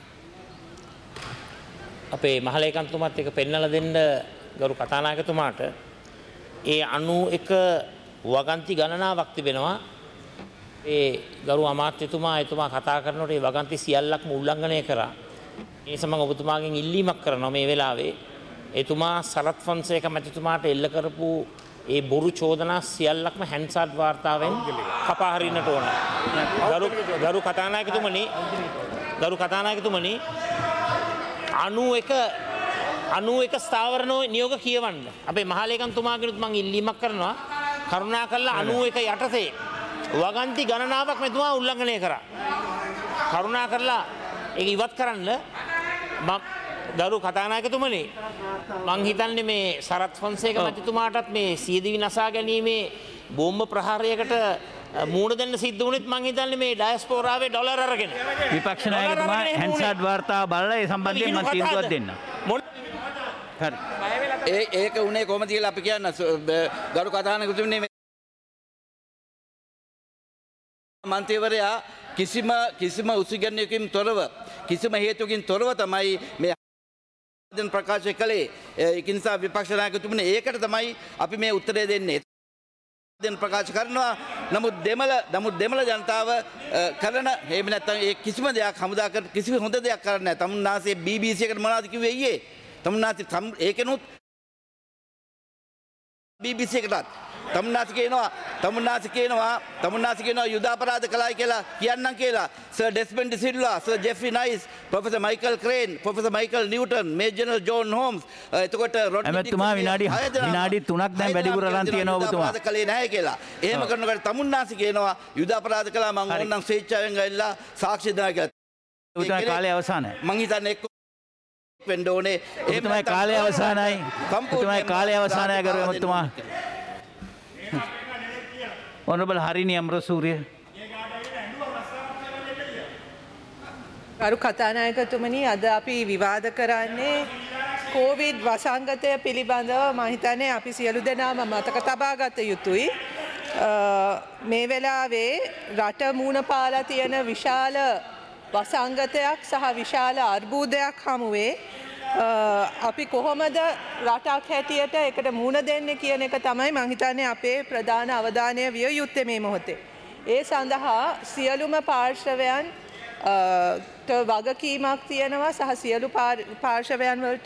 අපේ මහලේකම්තුමාත් එක පෙන්නලා දෙන්න ගරු කතානායකතුමාට ඒ අනු එක වගන්ති ගණනාවක් තිබෙනවා. ඒ ගරු අමාත්‍යතුමා එතුමා කතා කරනකොට ඒ වගන්ති සියල්ලක්ම උල්ලංඝනය කරා. ඒ සමග ඔබතුමාගෙන් ඉල්ලීමක් කරනවා මේ වෙලාවේ එතුමා සරත් ෆොන්සේක මැතිතුමාට එල්ල කරපු ඒ බොරු චෝදනා සියල්ලක්ම හැන්සාඩ් වාර්තාවෙන් කපා හරින්නට ඕන. ගරු ගරු කතානායකතුමනි ගරු කතානායකතුමනි අනු එක අනු එක ස්ථාවර නියෝග කියවන්න. අපේ මහලේකම්තුමාගෙනුත් මම ඉල්ලීමක් කරනවා කරුණාකරලා අනු එක යටතේ වගන්ති ගණනාවක් මෙතුමා උල්ලංඝනය කරා. කරුණාකරලා ඒක ඉවත් කරන්න මම ගරු කතානායකතුමනි මං හිතන්නේ මේ සරත් ෆොන්සේක මැතිතුමාටත් මේ සියදිවි නසා ගැනීමේ බෝම්බ ප්‍රහාරයකට මූණ දෙන්න සිද්ධ වුණෙත් මං හිතන්නේ මේ ඩයස්පෝරාවේ ඩොලර් අරගෙන. විපක්ෂ නායකතුමා හැන්සාඩ් වාර්තාව බලලා ඒ සම්බන්ධයෙන් මම තීන්දුවක් දෙන්නම්. හරි. ඒ ඒක උනේ කොහොමද කියලා අපි කියන්න ගරු කතානායකතුමනි මන්ත්‍රීවරයා කිසිම කිසිම උසිගැන්වීමකින් තොරව කිසිම හේතුවකින් තොරව තමයි මේ ආවේදන ප්‍රකාශ කළේ. ඒක නිසා විපක්ෂ නායකතුමනි ඒකට තමයි අපි මේ උත්තරය දෙන්නේ. ආවේදන ප්‍රකාශ කරනවා නමුත් දෙමළ නමුත් දෙමළ ජනතාව කරන එහෙම නැත්නම් ඒ කිසිම දෙයක් හමුදා කර කිසිම හොඳ දෙයක් කරන්නේ නැහැ. තමුන්නාසේ බී බී සී එකට මොනවද කිව්වේ ඊයේ? තමුන්නාසේ ඒකෙනුත් බී බී සී එකටත් තමුන්නාසි කියනවා තමුන්නාසි කියනවා තමුන්නාසි කියනවා යුද අපරාධ කළායි කියලා කියන්නම් කියලා sir Desmond Silva sir Geoffrey Nice professor Michael Crane professor Michael Newton major general John Holmes එතකොට ඇමතුමා විනාඩි විනාඩි තුනක් දැන් වැඩිපුර අරන් තියෙනවා ඔබතුමා අපරාධ කළේ නැහැ කියලා. එහෙම කරනකොට තමුන්නාසි කියනවා යුද අපරාධ කළා මම ඕනනම් ස්වේච්ඡාවෙන් ගිහිල්ලා සාක්ෂි දෙනවා කියලා. ඔබතුමා කාලය අවසానයි. මං හිතන්නේ එක්ක වෙන්න ඕනේ. ඔබතුමා කාලය අවසానයි. ඔබතුමා කාලය අවසానයි කරු ඇමතුමා. Honorable Harini Amrosuriya. ගරු කතානායකතුමනි අද අපි විවාද කරන්නේ කොවිඩ් වසංගතය පිළිබඳව මම හිතන්නේ අපි සියලු දෙනාම මතක තබා ගත යුතුයි. මේ වෙලාවේ රට මූණ පාලා තියෙන විශාල වසංගතයක් සහ විශාල අර්බුදයක් හමුවේ අපි කොහොමද රටක් හැටියට එකට මුණ දෙන්නේ කියන එක තමයි මම හිතන්නේ අපේ ප්‍රධාන අවධානය විය යුත්තේ මේ මොහොතේ. ඒ සඳහා සියලුම පාර්ශවයන් වගකීමක් තියෙනවා සහ සියලු පාර්ශවයන් වලට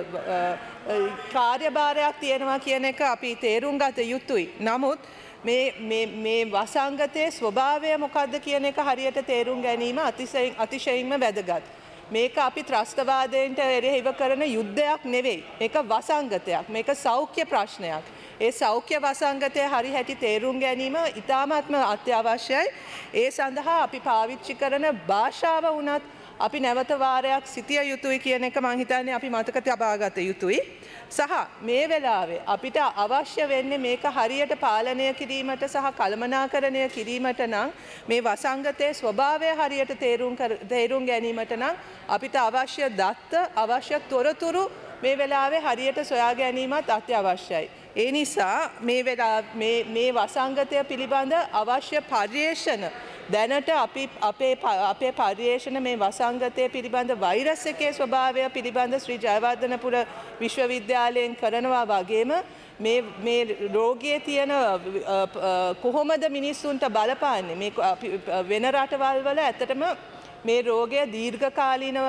කාර්යභාරයක් තියෙනවා කියන එක අපි තේරුම් ගත යුතුයි. නමුත් මේ මේ මේ වසංගතයේ ස්වභාවය මොකක්ද කියන එක හරියට තේරුම් ගැනීම අතිශයින් අතිශයින්ම වැදගත්. මේක අපි ත්‍රස්තවාදයට එරෙහිව කරන යුද්ධයක් නෙවෙයි. මේක වසංගතයක්. මේක සෞඛ්‍ය ප්‍රශ්නයක්. ඒ සෞඛ්‍ය වසංගතය හරි හැටි තේරුම් ගැනීම ඉතාමත්ම අත්‍යවශ්‍යයි. ඒ සඳහා අපි පාවිච්චි කරන භාෂාව වුණත් අපි නැවත වාරයක් සිටිය යුතුයි කියන එක මම හිතන්නේ අපි මතක තබා ගත යුතුයි. සහ මේ වෙලාවේ අපිට අවශ්‍ය වෙන්නේ මේක හරියට පාලනය කිරීමට සහ කළමනාකරණය කිරීමට නම් මේ වසංගතයේ ස්වභාවය හරියට තේරුම් තේරුම් ගැනීමට නම් අපිට අවශ්‍ය දත්ත අවශ්‍ය තොරතුරු මේ වෙලාවේ හරියට සොයා ගැනීමත් අත්‍යවශ්‍යයි. ඒ නිසා මේ වෙලා මේ මේ වසංගතය පිළිබඳ අවශ්‍ය පර්යේෂණ දැනට අපි අපේ අපේ පර්යේෂණ මේ වසංගතය පිළිබඳ වෛරස් එකේ ස්වභාවය පිළිබඳ ශ්‍රී ජයවර්ධනපුර විශ්වවිද්‍යාලයෙන් කරනවා වගේම මේ මේ රෝගයේ තියෙන කොහොමද මිනිස්සුන්ට බලපාන්නේ මේ වෙන රටවල් වල ඇත්තටම මේ රෝගය දීර්ඝකාලීනව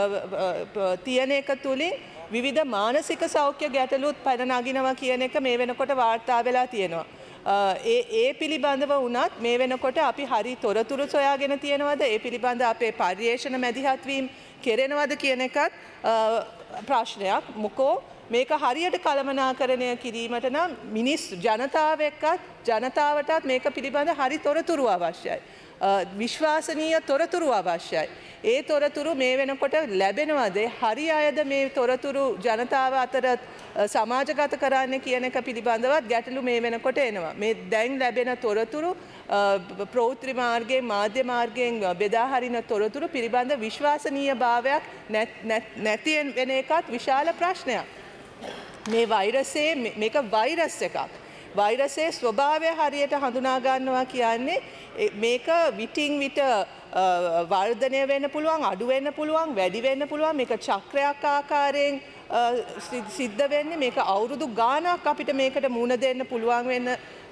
තියෙන එක තුලින් විවිධ මානසික සෞඛ්‍ය ගැටලුත් පැන නගිනවා කියන එක මේ වෙනකොට වාර්තා වෙලා තියෙනවා. ඒ ඒ පිළිබඳව වුණත් මේ වෙනකොට අපි හරි තොරතුරු සොයාගෙන තියෙනවද ඒ පිළිබඳ අපේ පර්යේෂණ මැදිහත් වීම කෙරෙනවද කියන එකත් ප්‍රශ්නයක්. මොකෝ මේක හරියට කළමනාකරණය කිරීමට නම් මිනිස් ජනතාව එක්කත් ජනතාවටත් මේක පිළිබඳ හරි තොරතුරු අවශ්‍යයි. විශ්වාසනීය තොරතුරු අවශ්‍යයි. ඒ තොරතුරු මේ වෙනකොට ලැබෙනවද හරි අයද මේ තොරතුරු ජනතාව අතර සමාජගත කරන්න කියන එක පිළිබඳවත් ගැටලු මේ වෙනකොට එනවා. මේ දැන් ලැබෙන තොරතුරු ප්‍රවෘත්ති මාර්ගයෙන් මාධ්‍ය මාර්ගයෙන් බෙදා හරින තොරතුරු පිළිබඳ විශ්වාසනීය භාවයක් නැති වෙන එකත් විශාල ප්‍රශ්නයක්. මේ වෛරසයේ මේක වෛරස් එකක්. වෛරසයේ ස්වභාවය හරියට හඳුනා ගන්නවා කියන්නේ මේක විටින් විට වර්ධනය වෙන්න පුළුවන් අඩු වෙන්න පුළුවන් වැඩි වෙන්න පුළුවන් මේක චක්‍රයක් ආකාරයෙන් සිද්ධ වෙන්නේ මේක අවුරුදු ගාණක් අපිට මේකට මුහුණ දෙන්න පුළුවන් වෙන්න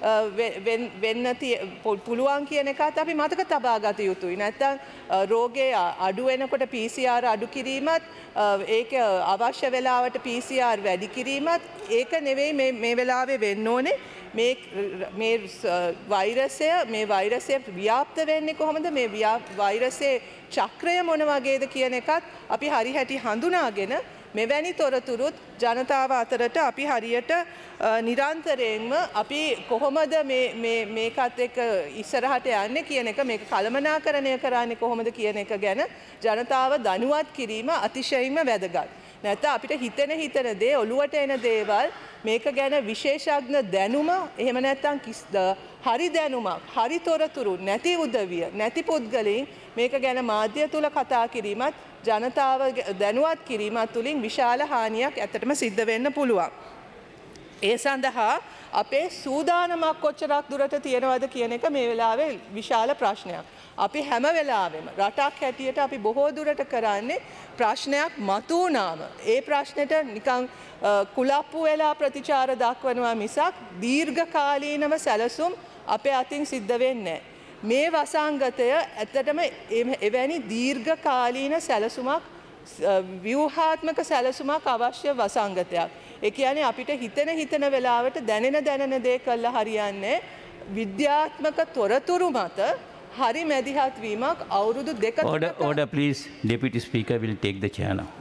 වෙන්න පුළුවන් කියන එකත් අපි මතක තබා ගත යුතුයි. නැත්නම් රෝගේ අඩු වෙනකොට පී සී ආර් අඩු කිරීමත් ඒක අවශ්‍ය වෙලාවට පී සී ආර් වැඩි කිරීමත් ඒක නෙවෙයි මේ මේ වෙලාවේ වෙන්න ඕනේ. මේ මේ වෛරසය මේ වෛරසය ව්‍යාප්ත වෙන්නේ කොහොමද මේ වෛරසයේ චක්‍රය මොන වගේද කියන එකත් අපි හරි හැටි හඳුනාගෙන මෙවැනි තොරතුරුත් ජනතාව අතරට අපි හරියට නිරන්තරයෙන්ම අපි කොහොමද මේ මේකත් එක්ක ඉස්සරහට යන්නේ කියන එක මේක කළමනාකරණය කරන්නේ කොහොමද කියන එක ගැන ජනතාව දැනුවත් කිරීම අතිශයින්ම වැදගත්. නැත්නම් අපිට හිතෙන හිතන දේ ඔළුවට එන දේවල් මේක ගැන විශේෂඥ දැනුම එහෙම නැත්නම් හරි දැනුමක් හරි තොරතුරු නැති උදවිය නැති පුද්ගලයන් මේක ගැන මාධ්‍ය තුල කතා කිරීමත් ජනතාව දැනුවත් කිරීමත් තුළින් විශාල හානියක් ඇත්තටම සිද්ධ වෙන්න පුළුවන්. ඒ සඳහා අපේ සූදානමක් කොච්චරක් දුරට තියෙනවද කියන එක මේ වෙලාවේ විශාල ප්‍රශ්නයක්. අපි හැම වෙලාවෙම රටක් හැටියට අපි බොහෝ දුරට කරන්නේ ප්‍රශ්නයක් මතු වුණාම ඒ ප්‍රශ්නෙට නිකන් කුලප්පු වෙලා ප්‍රතිචාර දක්වනවා මිසක් දීර්ඝකාලීනව සැලසුම් අපේ අතින් සිද්ධ වෙන්නේ නැහැ. මේ වසංගතය ඇත්තටම එවැනි දීර්ඝකාලීන සැලසුමක් ව්‍යුහාත්මක සැලසුමක් අවශ්‍ය වසංගතයක්. ඒ කියන්නේ අපිට හිතෙන හිතන වෙලාවට දැනෙන දැනෙන දේ කළා හරියන්නේ විද්‍යාත්මක තොරතුරු මත හරි මැදිහත් වීමක් අවුරුදු දෙක තුනක Order, order please. Deputy Speaker will take the chair now.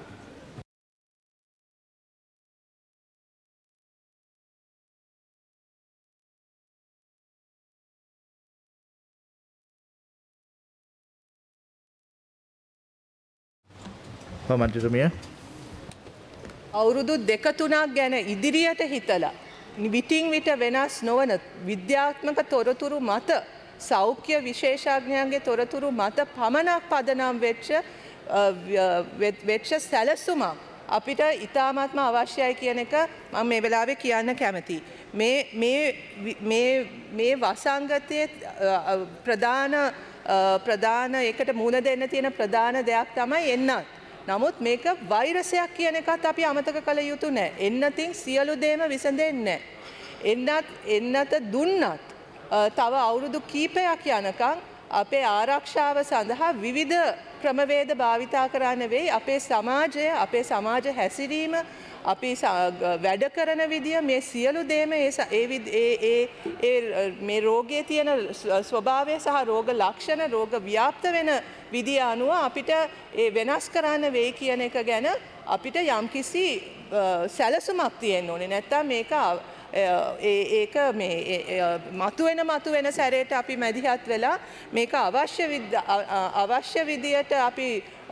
මන්ත්‍රීතුමිය අවුරුදු දෙක තුනක් ගැන ඉදිරියට හිතලා විටින් විට වෙනස් නොවන විද්‍යාත්මක තොරතුරු මත සෞඛ්‍ය විශේෂඥයන්ගේ තොරතුරු මත පමණක් පදනම් වෙච්ච වෙච්ච සැලසුමක් අපිට ඉතාමත්ම අවශ්‍යයි කියන එක මම මේ වෙලාවේ කියන්න කැමතියි. මේ මේ මේ මේ වසංගතයේ ප්‍රධාන ප්‍රධාන ඒකට මුහුණ දෙන්න තියෙන ප්‍රධාන දෙයක් තමයි එන්නත්. නමුත් මේක වෛරසයක් කියන එකත් අපි අමතක කළ යුතු නෑ. එන්නතින් සියලු දේම විසඳෙන්නේ නෑ. එන්නත් එන්නත දුන්නත් තව අවුරුදු කීපයක් යනකම් අපේ ආරක්ෂාව සඳහා විවිධ ක්‍රමවේද භාවිතා කරන්න වෙයි. අපේ සමාජය, අපේ සමාජ හැසිරීම, අපි වැඩ කරන විදිය මේ සියලු දේම ඒ මේ රෝගයේ තියෙන ස්වභාවය සහ රෝග ලක්ෂණ රෝග ව්‍යාප්ත වෙන විදිය අනුව අපිට ඒ වෙනස් කරන්න වෙයි කියන එක ගැන අපිට යම්කිසි සැලසුමක් තියෙන්න ඕනේ. නැත්තම් මේක ඒක මේ මතුවෙන මතුවෙන සැරේට අපි මැදිහත් වෙලා මේක අවශ්‍ය අවශ්‍ය විදියට අපි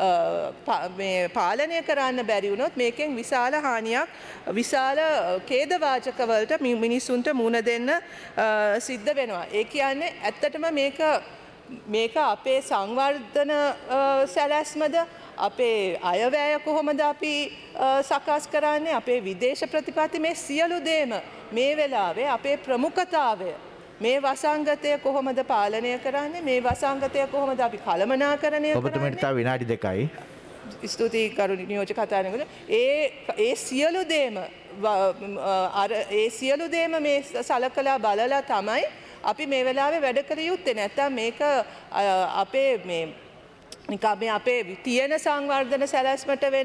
පාලනය කරන්න බැරි වුණොත් මේකෙන් විශාල හානියක් විශාල ඛේදවාචකවලට මිනිසුන්ට මුහුණ දෙන්න සිද්ධ වෙනවා. ඒ කියන්නේ ඇත්තටම මේක මේක අපේ සංවර්ධන සැලැස්මද අපේ අයවැය කොහොමද අපි සකස් කරන්නේ අපේ විදේශ ප්‍රතිපත්ති මේ සියලු දේම මේ වෙලාවේ අපේ ප්‍රමුඛතාවය මේ වසංගතය කොහොමද පාලනය කරන්නේ මේ වසංගතය කොහොමද අපි කළමනාකරණය කරන්නේ ඔබතුමීට තව විනාඩි දෙකයි. ස්තුතියි කරුණී නියෝජක කතානායකතුමනි. ඒ ඒ සියලු දේම අර ඒ සියලු දේම මේ සලකලා බලලා තමයි අපි මේ වෙලාවේ වැඩ කළ යුත්තේ. නැත්තම් මේක අපේ මේ නිකම් මේ අපේ තියෙන සංවර්ධන සැලැස්මට වෙන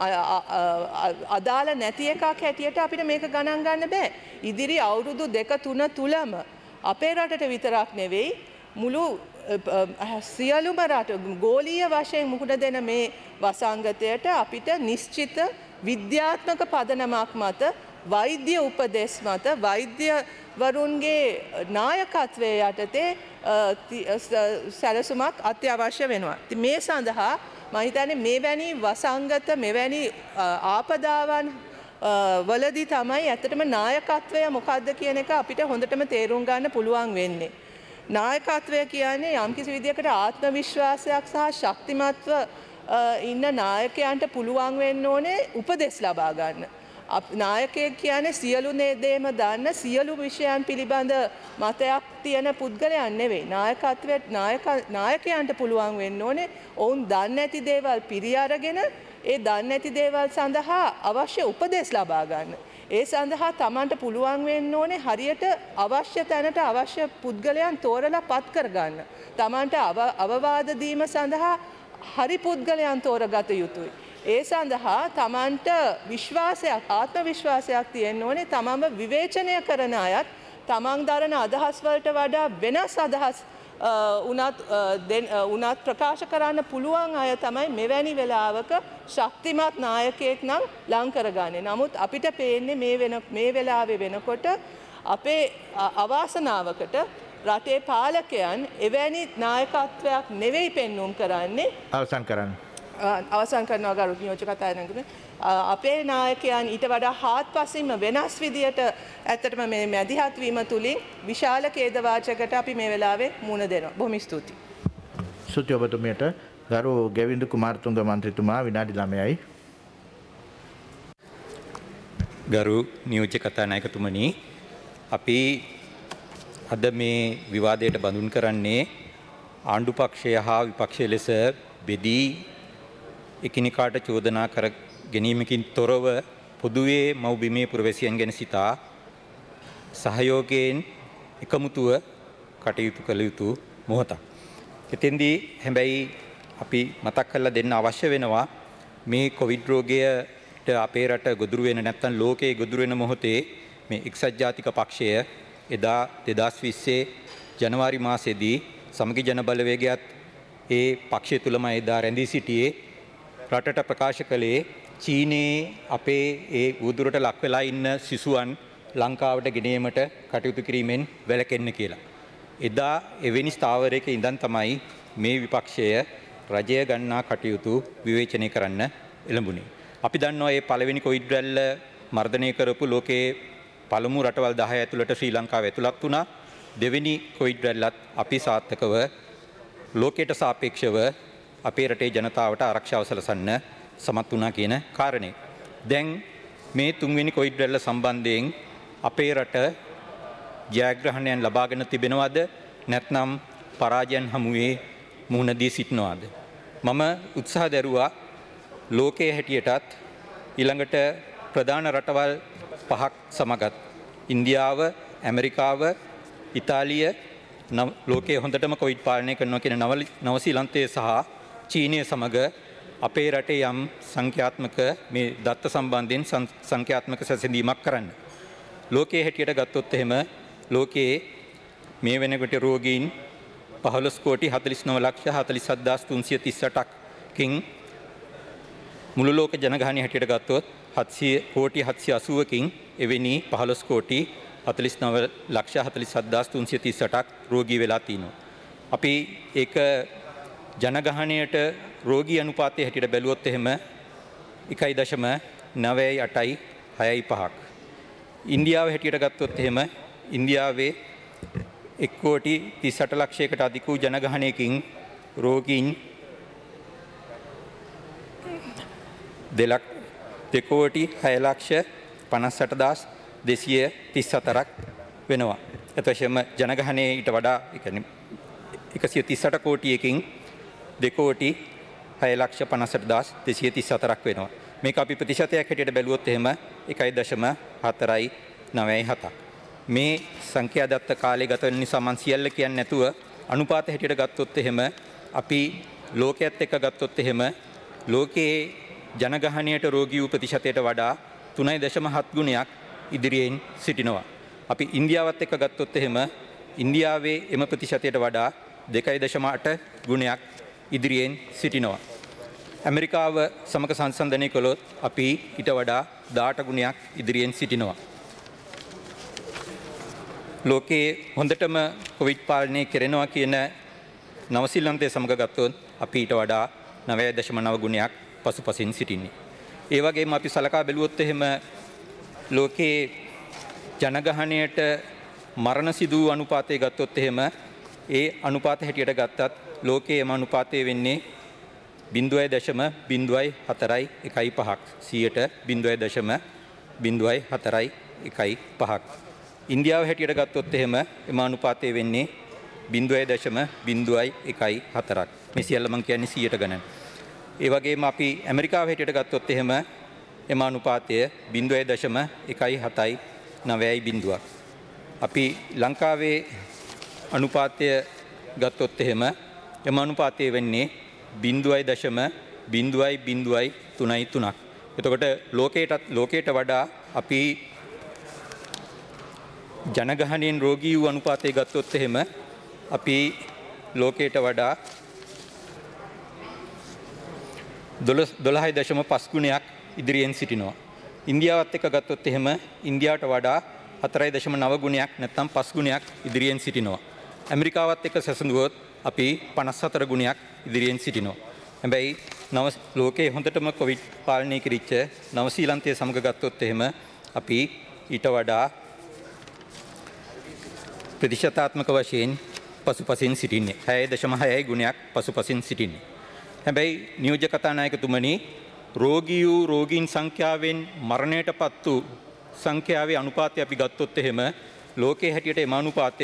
අදාළ නැති එකක් හැටියට අපිට මේක ගණන් ගන්න බෑ. ඉදිරි අවුරුදු දෙක තුන තුලම අපේ රටට විතරක් නෙවෙයි මුළු සියලුම රට ගෝලීය වශයෙන් මුහුණ දෙන මේ වසංගතයට අපිට නිශ්චිත විද්‍යාත්මක පදනමක් මත වෛද්‍ය උපදෙස් මත වෛද්‍යවරුන්ගේ නායකත්වය යටතේ සැලසුමක් අත්‍යවශ්‍ය වෙනවා. මේ සඳහා මම හිතන්නේ මෙවැනි වසංගත මෙවැනි ආපදාවන් වලදී තමයි ඇත්තටම නායකත්වය මොකක්ද කියන එක අපිට හොඳටම තේරුම් ගන්න පුළුවන් වෙන්නේ. නායකත්වය කියන්නේ යම්කිසි විදියකට ආත්ම විශ්වාසයක් සහ ශක්තිමත්ව ඉන්න නායකයන්ට පුළුවන් වෙන්න ඕනේ උපදෙස් ලබා ගන්න. නායකයෙක් කියන්නේ සියලු දේම දන්න සියලු විෂයන් පිළිබඳ මතයක් තියෙන පුද්ගලයන් නෙවෙයි. නායකත්වයට නායකයන්ට පුළුවන් වෙන්න ඕනේ ඔවුන් දන්නේ නැති දේවල් පිරි අරගෙන ඒ දන්නේ නැති දේවල් සඳහා අවශ්‍ය උපදෙස් ලබා ගන්න. ඒ සඳහා Tamanට පුළුවන් වෙන්න ඕනේ හරියට අවශ්‍ය තැනට අවශ්‍ය පුද්ගලයන් තෝරලා පත් කරගන්න. Tamanට අවවාද දීම සඳහා හරි පුද්ගලයන් තෝරගත යුතුයි. ඒ සඳහා Tamanට විශ්වාසයක් ආත්ම විශ්වාසයක් තියෙන්න ඕනේ. තමම විවේචනය කරන අයත් තමන් දරන අදහස් වලට වඩා වෙනස් අදහස් උනත් උනත් ප්‍රකාශ කරන්න පුළුවන් අය තමයි මෙවැනි වෙලාවක ශක්තිමත් නායකයෙක් නම් ලං කරගන්නේ. නමුත් අපිට පේන්නේ මේ වෙන මේ වෙලාවේ වෙනකොට අපේ අවාසනාවකට රටේ පාලකයන් එවැනි නායකත්වයක් නෙවෙයි පෙන්눔 කරන්නේ. අවසන් කරන්න. අවසන් කරනවා ගරු නියෝජක කතානායකතුමනි. අපේ නායකයන් ඊට වඩා හාත්පසින්ම වෙනස් විදියට ඇත්තටම මේ මැදිහත් වීම තුලින් විශාල ඛේදවාචකකට අපි මේ වෙලාවේ මුහුණ දෙනවා. බොහොම ස්තුතියි. ස්තුතියි ඔබතුමියට. ගරු ගෙවින්දු කුමාරතුංග මන්ත්‍රීතුමා විනාඩි නවයයි. ගරු නියෝජ්‍ය කතානායකතුමනි, අපි අද මේ විවාදයට බඳුන් කරන්නේ ආණ්ඩු පක්ෂය හා විපක්ෂය ලෙස බෙදී එකිනෙකාට චෝදනා කර ගැනීමකින් තොරව පොදුවේ මව්බිමේ පුරවැසියන් ගැන සිතා සහයෝගයෙන් එකමුතුව කටයුතු කළ යුතු මොහොතක්. එතෙන්දී හැබැයි අපි මතක් කරලා දෙන්න අවශ්‍ය වෙනවා මේ කොවිඩ් රෝගයට අපේ රට ගොදුරු වෙන නැත්නම් ලෝකයේ ගොදුරු වෙන මොහොතේ මේ එක්සත් ජාතික පක්ෂය එදා දෙදාස් විස්සේ ජනවාරි මාසයේදී සමගි ජන බලවේගයත් ඒ පක්ෂය තුලම එදා රැඳී සිටියේ රටට ප්‍රකාශ කළේ චීනයේ අපේ ඒ උදුරට ලක් වෙලා ඉන්න සිසුවන් ලංකාවට ගෙනීමට කටයුතු කිරීමෙන් වැළකෙන්න කියලා. එදා එවැනි ස්ථාවරයක ඉඳන් තමයි මේ විපක්ෂය රජය ගන්නා කටයුතු විවේචනය කරන්න එළඹුණේ. අපි දන්නවා මේ පළවෙනි කොවිඩ් රැල්ල මර්ධනය කරපු ලෝකයේ පළමු රටවල් දහය ඇතුළට ශ්‍රී ලංකාව ඇතුළත් වුණා. දෙවෙනි කොවිඩ් රැල්ලත් අපි සාර්ථකව ලෝකයට සාපේක්ෂව අපේ රටේ ජනතාවට ආරක්ෂාව සලසන්න සමත් වුණා කියන කාරණේ. දැන් මේ තුන්වෙනි කොවිඩ් රැල්ල සම්බන්ධයෙන් අපේ රට ජයග්‍රහණයන් ලබාගෙන තිබෙනවද නැත්නම් පරාජයන් හමුවේ මුහුණ දී සිටිනවද? මම උත්සාහ දරුවා ලෝකයේ හැටියටත් ඊළඟට ප්‍රධාන රටවල් පහක් සමගත් ඉන්දියාව, ඇමරිකාව, ඉතාලිය ලෝකයේ හොඳටම කොවිඩ් පාලනය කරනවා කියන නවසීලන්තය සහ චීනය සමග අපේ රටේ යම් සංඛ්‍යාත්මක මේ දත්ත සම්බන්ධයෙන් සංඛ්‍යාත්මක සැසඳීමක් කරන්න. ලෝකයේ හැටියට ගත්තොත් එහෙම ලෝකයේ මේ වෙනකොට රෝගීන් පහළොස් කෝටි හතළිස් නව ලක්ෂ හතළිස් හදාස් තුන්සිය තිස් අටකින් මුළු ලෝක ජනගහනය හැටියට ගත්තොත් හත්සිය කෝටි හත්සිය අසූවකින් එවැනි පහළොස් කෝටි හතළිස් නව ලක්ෂ හතළිස් හදාස් තුන්සිය තිස් අටක් රෝගී වෙලා තිනවා. අපි ඒක ජනගහනයට රෝගී අනුපාතය හැටියට බැලුවොත් එහෙම එකයි දශම නවයයි අටයි හයයි පහක්. ඉන්දියාව හැටියට ගත්තොත් එහෙම ඉන්දියාවේ එක් කෝටි තිස් අට ලක්ෂයකට අධික වූ ජනගහනයකින් රෝගීන් දෙලක් දෙකෝටි හය ලක්ෂ පනස් අටදාස් දෙසිය තිස් හතරක් වෙනවා. එතකොටම ජනගහනයේ ඊට වඩා ඒ කියන්නේ එකසිය තිස් අට කෝටියකින් දෙකෝටි හය ලක්ෂ පනස් අටදාස් දෙසිය තිස් හතරක් වෙනවා. මේක අපි ප්‍රතිශතයක් හැටියට බැලුවොත් එහෙම එකයි දශම හතරයි නවයයි හතක්. මේ සංඛ්‍යා දත්ත කාලය ගත වෙන නිසා මම සියල්ල කියන්නේ නැතුව අනුපාත හැටියට ගත්තොත් එහෙම අපි ලෝකයේත් එක්ක ගත්තොත් එහෙම ලෝකයේ ජනගහනයට රෝගී වූ ප්‍රතිශතයට වඩා තුනයි දශම හත් ගුණයක් ඉදිරියෙන් සිටිනවා. අපි ඉන්දියාවත් එක්ක ගත්තොත් එහෙම ඉන්දියාවේ එම ප්‍රතිශතයට වඩා දෙකයි දශම අට ගුණයක් ඉදිරියෙන් සිටිනවා. ඇමරිකාව සමග සංසන්දනය කළොත් අපි ඊට වඩා දාට ගුණයක් ඉදිරියෙන් සිටිනවා. ලෝකයේ හොඳටම කොවිඩ් පාලනය කරනවා කියන නවසීලන්තය සමග ගත්තොත් අපි ඊට වඩා නවය දශම නව ගුණයක් පසුපසින් සිටින්නේ. ඒ වගේම අපි සලකා බැලුවොත් එහෙම ලෝකයේ ජනගහනයට මරණ සිදු වූ අනුපාතය ගත්තොත් එහෙම ඒ අනුපාත හැටියට ගත්තත් ලෝකයේ එම අනුපාතය වෙන්නේ බිංදුවයි දශම බිංදුවයි හතරයි එකයි පහක්. සියයට බිංදුවයි දශම බිංදුවයි හතරයි එකයි පහක්. ඉන්දියාව හැටියට ගත්තොත් එහෙම එම අනුපාතය වෙන්නේ බිංදුවයි දශම බිංදුවයි එකයි හතරක්. මේ සියල්ල මම කියන්නේ සියයට ගණන්. ඒ වගේම අපි ඇමරිකාව හැටියට ගත්තොත් එහෙම එම අනුපාතය බිංදුවයි දශම එකයි හතයි නවයයි බිංදුවක්. අපි ලංකාවේ අනුපාතය ගත්තොත් එහෙම එම අනුපාතය වෙන්නේ බිංදුවයි දශම බිංදුවයි බිංදුවයි තුනයි තුනක්. එතකොට ලෝකයටත් ලෝකයට වඩා අපි ජනගහනයෙන් රෝගී වූ අනුපාතය ගත්තොත් එහෙම අපි ලෝකයට වඩා දොළහයි දශම පහ ගුණයක් ඉදිරියෙන් සිටිනවා. ඉන්දියාවත් එක්ක ගත්තොත් එහෙම ඉන්දියාවට වඩා හතරයි දශම නව ගුණයක් නැත්නම් පහ ගුණයක් ඉදිරියෙන් සිටිනවා. ඇමරිකාවත් එක්ක සැසඳුවොත් අපි පනස් හතර ගුණයක් ඉදිරියෙන් සිටිනවා. හැබැයි නව ලෝකයේ හොඳටම කොවිඩ් පාලනය කිරිච්ච නවසීලන්තය සමග ගත්තොත් එහෙම අපි ඊට වඩා ප්‍රතිශතාත්මක වශයෙන් පසුපසින් සිටින්නේ. හය දශම හයයි ගුණයක් පසුපසින් සිටින්නේ. හැබැයි නියෝජ්‍ය කතානායකතුමනි රෝගී වූ රෝගීන් සංඛ්‍යාවෙන් මරණයට පත් වූ සංඛ්‍යාවේ අනුපාතය අපි ගත්තොත් එහෙම ලෝකයේ හැටියට එම අනුපාතය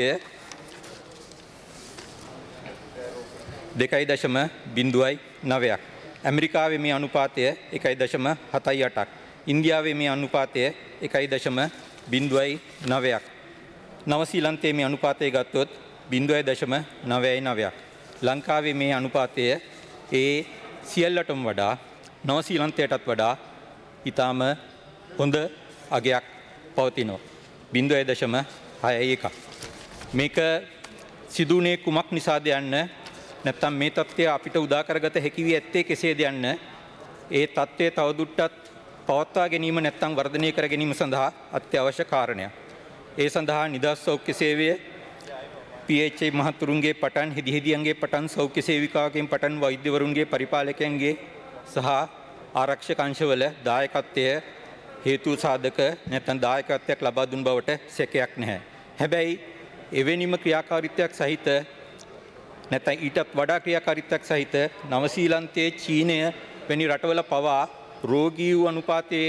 දෙකයි දශම බිංදුවයි නවයක්. ඇමරිකාවේ මේ අනුපාතය එකයි දශම හතයි අටක්. ඉන්දියාවේ මේ අනුපාතය එකයි දශම බිංදුවයි නවයක්. නවසීලන්තයේ මේ අනුපාතය ගත්තොත් බිංදුවයි දශම නවයයි නවයක්. ලංකාවේ මේ අනුපාතය ඒ සියල්ලටම වඩා නවසීලන්තයටත් වඩා ඊටාම හොඳ අගයක් පවතිනවා. බිංදුවයි දශම හයයි එකක්. මේක සිදුුනේ කුමක් නිසාද යන්න නැත්නම් මේ තත්ත්වය අපිට උදා කරගත හැකි වී ඇත්තේ කෙසේද යන්න ඒ තත්ත්වය තවදුරටත් පවත්වා ගැනීම නැත්නම් වර්ධනය කර ගැනීම සඳහා අත්‍යවශ්‍ය කාරණයක්. ඒ සඳහා නිදහස් සෞඛ්‍ය සේවය පී එච් ආයි මහතුරුන්ගේ පටන් හිදිහිදියන්ගේ පටන් සෞඛ්‍ය සේවිකාවකින් පටන් වෛද්‍යවරුන්ගේ පරිපාලකයන්ගේ සහ ආරක්ෂක අංශවල දායකත්වය හේතු සාධක නැත්නම් දායකත්වයක් ලබා දුන් බවට සැකයක් නැහැ. හැබැයි එවැනිම ක්‍රියාකාරීත්වයක් සහිත නැත්නම් ඊටත් වඩා ක්‍රියාකාරීත්වයක් සහිත නවසීලන්තයේ චීනය වැනි රටවල පවා රෝගී වූ අනුපාතයේ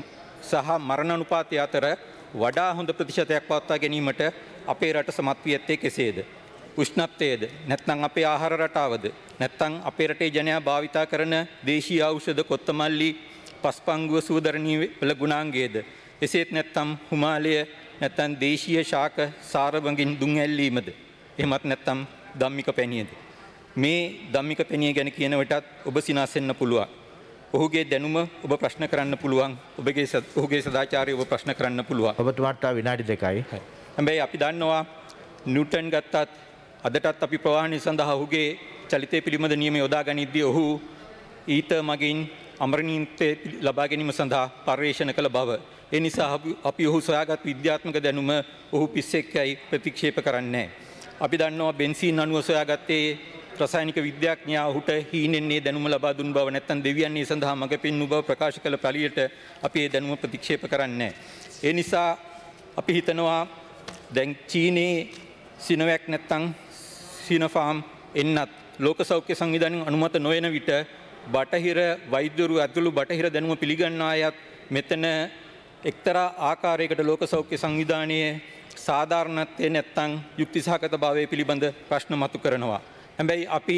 සහ මරණ අනුපාතය අතර වඩා හොඳ ප්‍රතිශතයක් පවත්වා ගැනීමට අපේ රට සමත් වී ඇත්තේ කෙසේද? උෂ්ණත්වයේද නැත්නම් අපේ ආහාර රටාවද නැත්නම් අපේ රටේ ජනයා භාවිතා කරන දේශීය ඖෂධ කොත්තමල්ලි පස්පංගුව සුවදරණී වල ගුණාංගයේද එසේත් නැත්නම් හිමාලය නැත්නම් දේශීය ශාක සාරවඟින් දුම් ඇල්ලීමද එහෙමත් නැත්නම් ධම්මික පැණියද මේ ධම්මික පැණිය ගැන කියන විටත් ඔබ සිනාසෙන්න පුළුවන්. ඔහුගේ දැනුම ඔබ ප්‍රශ්න කරන්න පුළුවන්. ඔබගේ ඔහුගේ සදාචාරය ඔබ ප්‍රශ්න කරන්න පුළුවන්. ඔබතුමාට විනාඩි දෙකයි. හැබැයි අපි දන්නවා නිව්ටන් ගත්තත් අදටත් අපි ප්‍රවාහනය සඳහා ඔහුගේ චලිතය පිළිබඳ නියම යොදා ගනිද්දී ඔහු ඊට මගින් අමරණීයත්වය ලබා ගැනීම සඳහා පර්යේෂණ කළ බව. ඒ නිසා අපි ඔහු සොයාගත් විද්‍යාත්මක දැනුම ඔහු පිස්සෙක්කයි ප්‍රතික්ෂේප කරන්නේ නැහැ. අපි දන්නවා බෙන්සීන් අණුව සොයාගත්තේ රසායනික විද්‍යාඥයා ඔහුට හීනෙන්නේ දැනුම ලබා දුන් බව නැත්නම් දෙවියන් ඒ සඳහා මඟ පෙන්වු බව ප්‍රකාශ කළ පළියට අපි ඒ දැනුම ප්‍රතික්ෂේප කරන්නේ. ඒ නිසා අපි හිතනවා දැන් චීනයේ සිනොවැක් නැත්නම් සිනෝෆාම් එන්නත් ලෝක සෞඛ්‍ය සංවිධානයෙන් අනුමත නොවන විට බටහිර වෛද්‍යවරු ඇතුළු බටහිර දැනුම පිළිගන්නා අයත් මෙතන එක්තරා ආකාරයකට ලෝක සෞඛ්‍ය සංවිධානයේ සාධාරණත්වයේ නැත්නම් යුක්තිසහගත භාවය පිළිබඳ ප්‍රශ්න මතු කරනවා. හැබැයි අපි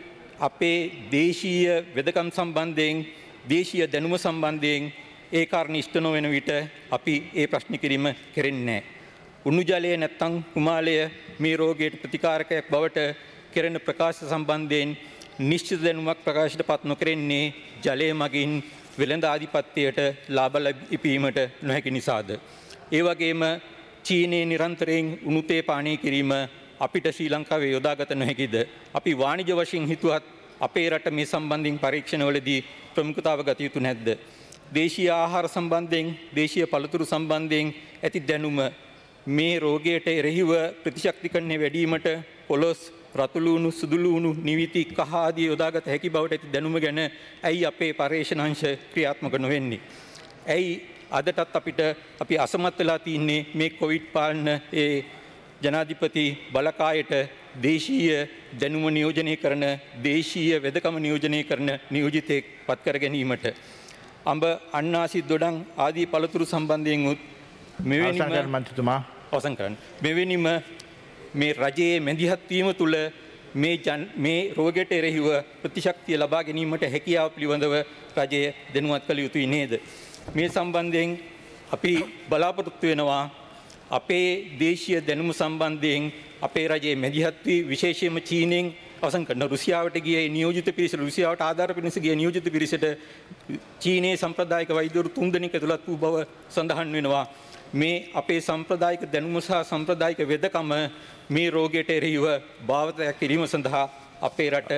අපේ දේශීය වෙදකම් සම්බන්ධයෙන් දේශීය දැනුම සම්බන්ධයෙන් ඒ කාරණේ ඉෂ්ට නොවන විට අපි ඒ ප්‍රශ්න කිරීම කෙරෙන්නේ නැහැ. උණු ජලය නැත්නම් හිමාලය මේ රෝගයට ප්‍රතිකාරකයක් බවට කෙරෙන ප්‍රකාශ සම්බන්ධයෙන් නිශ්චිත දැනුමක් ප්‍රකාශයට පත් නොකරන්නේ ජලය මගින් වෙළඳ ආධිපත්‍යයට ලාභ ලැබීමට නොහැකි නිසාද? ඒ වගේම චීනයේ නිරන්තරයෙන් උණු තේ පානය කිරීම අපිට ශ්‍රී ලංකාවේ යොදාගත නොහැකිද? අපි වාණිජ වශයෙන් හිතුවත් අපේ රට මේ සම්බන්ධයෙන් පරීක්ෂණවලදී ප්‍රමුඛතාව ගත යුතු නැද්ද? දේශීය ආහාර සම්බන්ධයෙන් දේශීය පළතුරු සම්බන්ධයෙන් ඇති දැනුම මේ රෝගයට එරෙහිව ප්‍රතිශක්තිකරණය වැඩිවීමට පොළොස් රතුළුණු සුදුළුණු නිවිති කහ ආදී යොදාගත හැකි බවට ඇති දැනුම ගැන ඇයි අපේ පර්යේෂණාංශ ක්‍රියාත්මක නොවෙන්නේ? ඇයි අදටත් අපිට අපි අසමත් වෙලා තින්නේ මේ කොවිඩ් පාලන ඒ ජනාධිපති බලකායට දේශීය දැනුම නියෝජනය කරන දේශීය වෙදකම නියෝජනය කරන නියෝජිතයෙක් පත් කර ගැනීමට අඹ අන්නාසි දොඩම් ආදී පළතුරු සම්බන්ධයෙන් උත් මෙවැනිම මන්ත්‍රීතුමා අවසන් කරන්න. මෙවැනිම මේ රජයේ මැදිහත් වීම තුළ මේ මේ රෝගයට එරෙහිව ප්‍රතිශක්තිය ලබා ගැනීමට හැකියාව පිළිබඳව රජය දැනුවත් කළ යුතුයි නේද? මේ සම්බන්ධයෙන් අපි බලාපොරොත්තු වෙනවා අපේ දේශීය දැනුම සම්බන්ධයෙන් අපේ රජයේ මැදිහත් වී විශේෂයෙන්ම චීනෙන් අවසන් කරන රුසියාවට ගිය නියෝජිත පිරිස රුසියාවට ආධාර පිණිස ගිය නියෝජිත පිරිසට චීනයේ සම්ප්‍රදායික වෛද්‍යවරු තුන් දෙනෙක් ඇතුළත් වූ බව සඳහන් වෙනවා. මේ අපේ සම්ප්‍රදායික දැනුම සහ සම්ප්‍රදායික වෙදකම මේ රෝගයට එරෙහිව භාවිත කිරීම සඳහා අපේ රට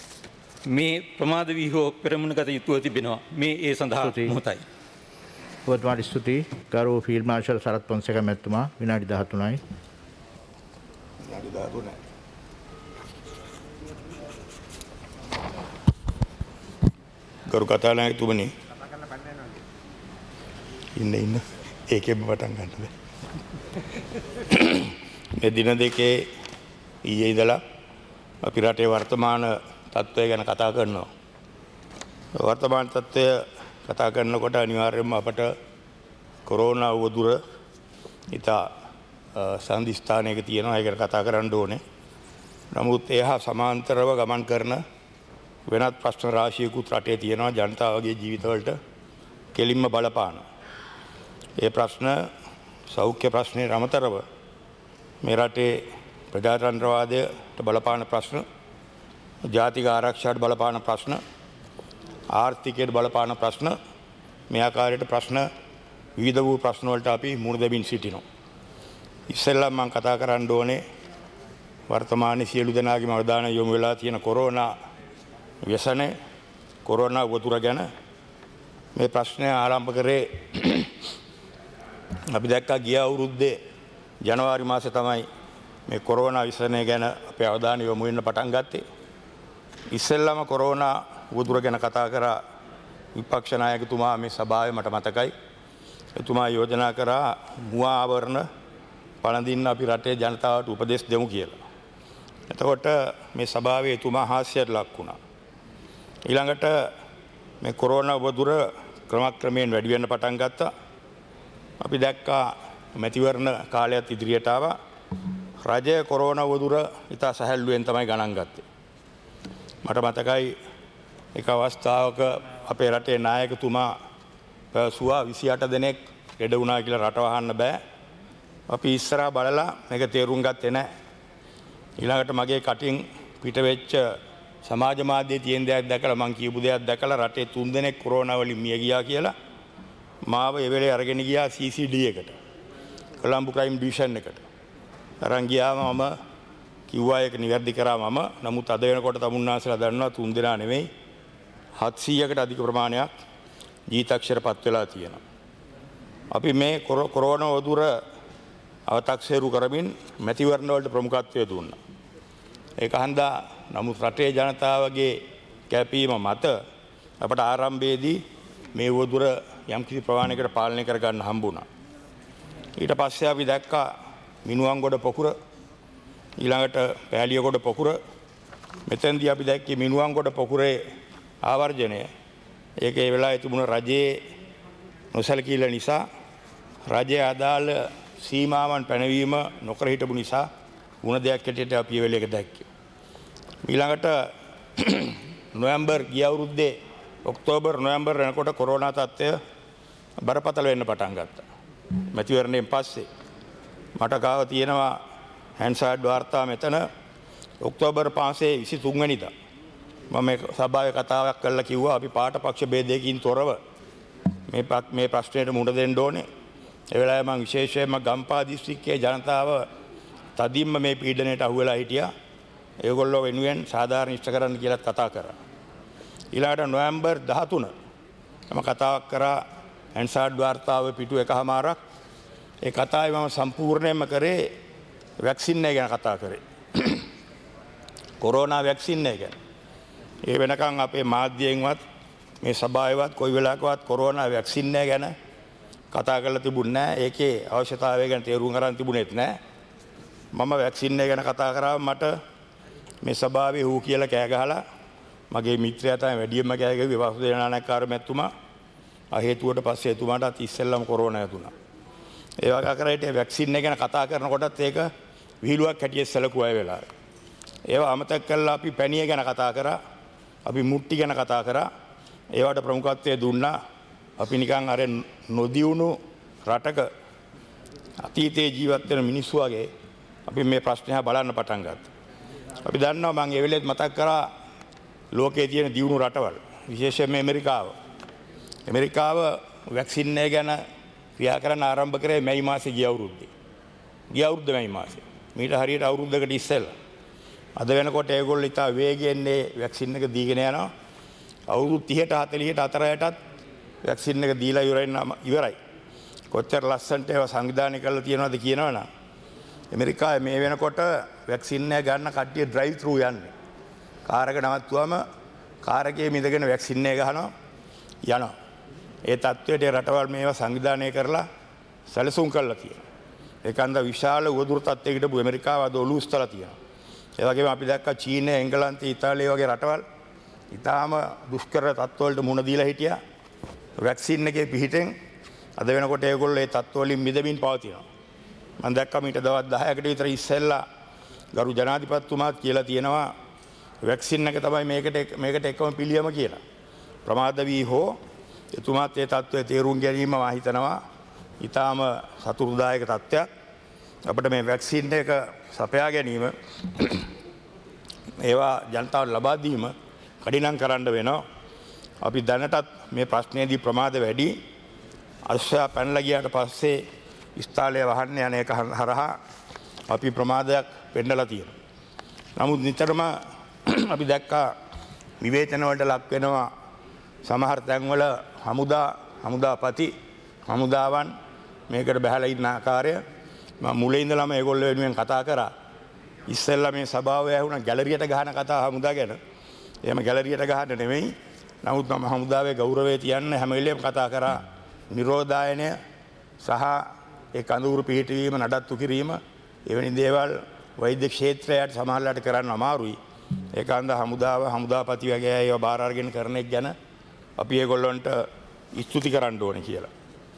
මේ ප්‍රමාද වී හෝ පෙරමුණගත යුතුව තිබෙනවා. මේ ඒ සඳහා මොහොතයි. ඔබතුමාට ස්තුතියි. ගරු ෆීල්ඩ් මාර්ෂල් සරත් පොන්සේක මැතිතුමා විනාඩි දහතුනයි. විනාඩි දහතුනයි. ගරු කතානායකතුමනි ඉන්න ඉන්න ඒකෙම පටන් ගන්න බෑ. මේ දින දෙකේ ඊයේ ඉඳලා අපි රටේ වර්තමාන තත්ත්වය ගැන කතා කරනවා. වර්තමාන තත්ත්වය කතා කරනකොට අනිවාර්යයෙන්ම අපට කොරෝනා වදුර ඉතා සංදිස්ථානයක තියෙනවා. ඒකට කතා කරන්න ඕනේ. නමුත් ඒ හා සමාන්තරව ගමන් කරන වෙනත් ප්‍රශ්න රාශියකුත් රටේ තියෙනවා ජනතාවගේ ජීවිතවලට කෙලින්ම බලපාන. ඒ ප්‍රශ්න සෞඛ්‍ය ප්‍රශ්නයේ අමතරව මේ රටේ ප්‍රජාතන්ත්‍රවාදයට බලපාන ප්‍රශ්න, ජාතික ආරක්ෂාවට බලපාන ප්‍රශ්න, ආර්ථිකයට බලපාන ප්‍රශ්න, මේ ආකාරයට ප්‍රශ්න විවිධ වූ ප්‍රශ්න වලට අපි මුහුණ දෙමින් සිටිනවා. ඉස්සෙල්ලා මම කතා කරන්න ඕනේ වර්තමානයේ සියලු දෙනාගේම අවධානය යොමු වෙලා තියෙන කොරෝනා ව්‍යසනය, කොරෝනා වතුර ගැන. මේ ප්‍රශ්නය ආරම්භ කරේ අපි දැක්කා ගිය අවුරුද්දේ ජනවාරි මාසේ තමයි මේ කොරෝනා ව්‍යසනය ගැන අපේ අවධානය යොමු වෙන්න පටන් ගත්තේ. ඉස්සෙල්ලාම කොරෝනා වතුර ගැන කතා කරා විපක්ෂ නායකතුමා මේ සභාවේ මට මතකයි. එතුමා යෝජනා කරා මුවා ආවරණ පළඳින්න අපි රටේ ජනතාවට උපදෙස් දෙමු කියලා. එතකොට මේ සභාවේ එතුමා හාස්‍යයට ලක් වුණා. ඊළඟට මේ කොරෝනා වදුර ක්‍රමක්‍රමයෙන් වැඩි වෙන්න පටන් ගත්තා. අපි දැක්කා මැතිවරණ කාලයත් ඉදිරියට ආවා. රජය කොරෝනා වදුර ඉතා සැහැල්ලුවෙන් තමයි ගණන් ගත්තේ. මට මතකයි එක අවස්ථාවක අපේ රටේ නායකතුමා පැවසුවා විසි අට දෙනෙක් ලෙඩ වුණා කියලා රට වහන්න බෑ. අපි ඉස්සරහා බලලා මේක තේරුම් ගත්තේ නැහැ. ඊළඟට මගේ කටින් පිට වෙච්ච සමාජ මාධ්‍යයේ තියෙන දෙයක් දැකලා මං කියපු දෙයක් දැකලා රටේ තුන් දෙනෙක් කොරෝනා වලින් මිය ගියා කියලා මාව ඒ වෙලේ අරගෙන ගියා සී සී ඩී එකට. කොළඹ ක්‍රයිම් ඩිවිෂන් එකට. අරන් ගියාම මම කිව්වා ඒක නිවැරදි කරා මම. නමුත් අද වෙනකොට තමුන්නාසලා දන්නවා තුන් දෙනා නෙමෙයි හත්සීයකට අධික ප්‍රමාණයක් ජීවිතක්ෂරපත් වෙලා තියෙනවා. අපි මේ කොරෝනා වදුර අව탁සේරු කරමින් මැතිවරණ වලට ප්‍රමුඛත්වය දුන්නා. ඒක හන්දා නමුත් රටේ ජනතාවගේ කැපීම මත අපට ආරම්භයේදී මේ වදුර යම්කිසි ප්‍රමාණයකට පාලනය කරගන්න හම්බුණා. ඊට පස්සේ අපි දැක්කා මිනුවන්ගොඩ පොකුර, ඊළඟට පෑලියගොඩ පොකුර. මෙතෙන්දී අපි දැක්කේ මිනුවන්ගොඩ පොකුරේ ආවර්ජනය. ඒක ඒ වෙලාවේ තිබුණ රජයේ නොසැලකිල්ල නිසා රජයේ අදාළ සීමාවන් පැනවීම නොකර හිටපු නිසා වුණ දෙයක් හැටියට අපි ඒ වෙලේක දැක්කේ. ඊළඟට නොවැම්බර් ගිය අවුරුද්දේ ඔක්තෝබර් නොවැම්බර් වෙනකොට කොරෝනා තත්ත්වය බරපතල වෙන්න පටන් ගත්තා. මැතිවරණයෙන් පස්සේ මට ගාව තියෙනවා හැන්සාඩ් වාර්තා මෙතන ඔක්තෝබර් පහේ විසි තුන් වෙනිදා මම මේ සභාවේ කතාවක් කරලා කිව්වා අපි පාට පක්ෂ ભેදයකින් තොරව මේ මේ ප්‍රශ්නයට මුහුණ දෙන්න ඕනේ. ඒ වෙලාවේ මම විශේෂයෙන්ම ගම්පා දිස්ත්‍රික්කයේ ජනතාව තදින්ම මේ පීඩනයට අහු වෙලා හිටියා. ඒගොල්ලෝ වෙනුවෙන් සාධාරණ ඉෂ්ට කරන්න කියලා කතා කරා. ඊළඟට නොවැම්බර් දහ තුන මම කතාවක් කරා හැන්සාඩ් වාර්තාවේ පිටු එකමාරක්. ඒ කතාවේ මම සම්පූර්ණයෙන්ම කරේ වැක්සින් එක ගැන කතා කරේ. කොරෝනා වැක්සින් එක ගැන. ඒ වෙනකන් අපේ මාධ්‍යයෙන්වත් මේ සභාවේවත් කොයි වෙලාවකවත් කොරෝනා වැක්සින් එක ගැන කතා කරලා තිබුණේ නැහැ. ඒකේ අවශ්‍යතාවය ගැන තේරුම් ගන්න තිබුණෙත් නැහැ. මම වැක්සින් එක ගැන කතා කරාම මට මේ සභාවේ හූ කියලා කෑ ගහලා මගේ මිත්‍රයා තමයි වැඩියෙන්ම කෑ ගැහුවේ වසුදේව නානායක්කාර මැතිතුමා. ආ හේතුවට පස්සේ එතුමාටත් ඉස්සෙල්ලාම කොරෝනා ඇතුණා. ඒ වගේ කරේට වැක්සින් එක ගැන කතා කරනකොටත් ඒක විහිළුවක් හැටියට සැලකුවා ඒ වෙලාවේ. ඒවා අමතක කරලා අපි පැණිය ගැන කතා කරා. අපි මුට්ටි ගැන කතා කරා. ඒවට ප්‍රමුඛත්වය දුන්නා. අපි නිකන් අර නොදියුණු රටක අතීතයේ ජීවත් වෙන මිනිස්සු වගේ අපි මේ ප්‍රශ්නය බලන්න පටන් ගත්තා. අපි දන්නවා මම ඒ වෙලෙත් මතක් කරා ලෝකයේ තියෙන දියුණු රටවල් විශේෂයෙන්ම ඇමරිකාව. ඇමරිකාව වැක්සින් එක ගැන ක්‍රියා කරන්න ආරම්භ කරේ මැයි මාසේ ගිය අවුරුද්දේ. ගිය අවුරුද්ද මැයි මාසේ. මීට හරියට අවුරුද්දකට ඉස්සෙල්ලා. අද වෙනකොට ඒගොල්ලෝ ඉතා වේගයෙන් මේ වැක්සින් එක දීගෙන යනවා. අවුරුදු තිහට හතළිහට අතරයටත් වැක්සින් එක දීලා ඉවරයි. කොච්චර ලස්සනට ඒවා සංවිධානය කරලා තියෙනවද කියනවනම් ඇමරිකාවේ මේ වෙනකොට වැක්සින් එක ගන්න කට්ටිය ඩ්‍රයිව් ත්‍රූ යන්නේ. කාර් එක නවත්තුවම කාර් එකේ මිදගෙන වැක්සින් එක ගහනවා යනවා. ඒ තත්ත්වයට රටවල් මේවා සංවිධානය කරලා සැලසුම් කරලා තියෙනවා. ඒකන්ද විශාල උවදුරු තත්ත්වයකට බු ඇමරිකාව අද ඔලුව උස්සලා තියෙනවා. ඒ වගේම අපි දැක්කා චීනය, එංගලන්තය, ඉතාලිය වගේ රටවල් ඉතාම දුෂ්කර තත්ත්වවලට මුහුණ දීලා හිටියා. වැක්සින් එකේ පිහිටෙන් අද වෙනකොට ඒගොල්ලෝ ඒ තත්ත්වවලින් මිදමින් පවතිනවා. මම දැක්කම ඊට දවස් දහයකට විතර ඉස්සෙල්ලා ගරු ජනාධිපතිතුමාත් කියලා තියෙනවා වැක්සින් එක තමයි මේකට මේකට එකම පිළියම කියලා. ප්‍රමාද වී හෝ එතුමාත් ඒ තත්ත්වය තේරුම් ගැනීම මම හිතනවා ඊටාම සතුටුදායක තත්ත්වයක්. අපිට මේ වැක්සින් එක සපයා ගැනීම ඒවා ජනතාවට ලබා දීම කඩිනම් කරන්න වෙනවා. අපි දැනටත් මේ ප්‍රශ්නයේදී ප්‍රමාද වැඩි. අශ්වයා පැනලා ගියාට පස්සේ ස්ථාලය වහන්න යන එක හරහා අපි ප්‍රමාදයක් පෙන්නලා තියෙනවා. නමුත් නිතරම අපි දැක්කා විවේචන වලට ලක් වෙනවා සමහර තැන්වල හමුදා හමුදාපති හමුදාවන් මේකට බහැලා ඉන්න ආකාරය. මම මුලින් ඉඳලම ඒගොල්ලෝ වෙනුවෙන් කතා කරා. ඉස්සෙල්ලා මේ සභාව ඇහුණා ගැලරියට ගහන කතා හමුදා ගැන. එහෙම ගැලරියට ගහන්න නෙමෙයි. නමුත් මම හමුදාවේ ගෞරවය තියන්න හැම වෙලේම කතා කරා නිරෝධායනය සහ ඒ කඳවුරු පිහිටවීම නඩත්තු කිරීම එවැනි දේවල් වෛද්‍ය ක්ෂේත්‍රයට සමහරලාට කරන්න අමාරුයි. ඒකාන්ත හමුදාව හමුදාපති වගේ ඒවා බාර අරගෙන කරන එක ගැන අපි ඒගොල්ලන්ට ස්තුති කරන්න ඕනේ කියලා.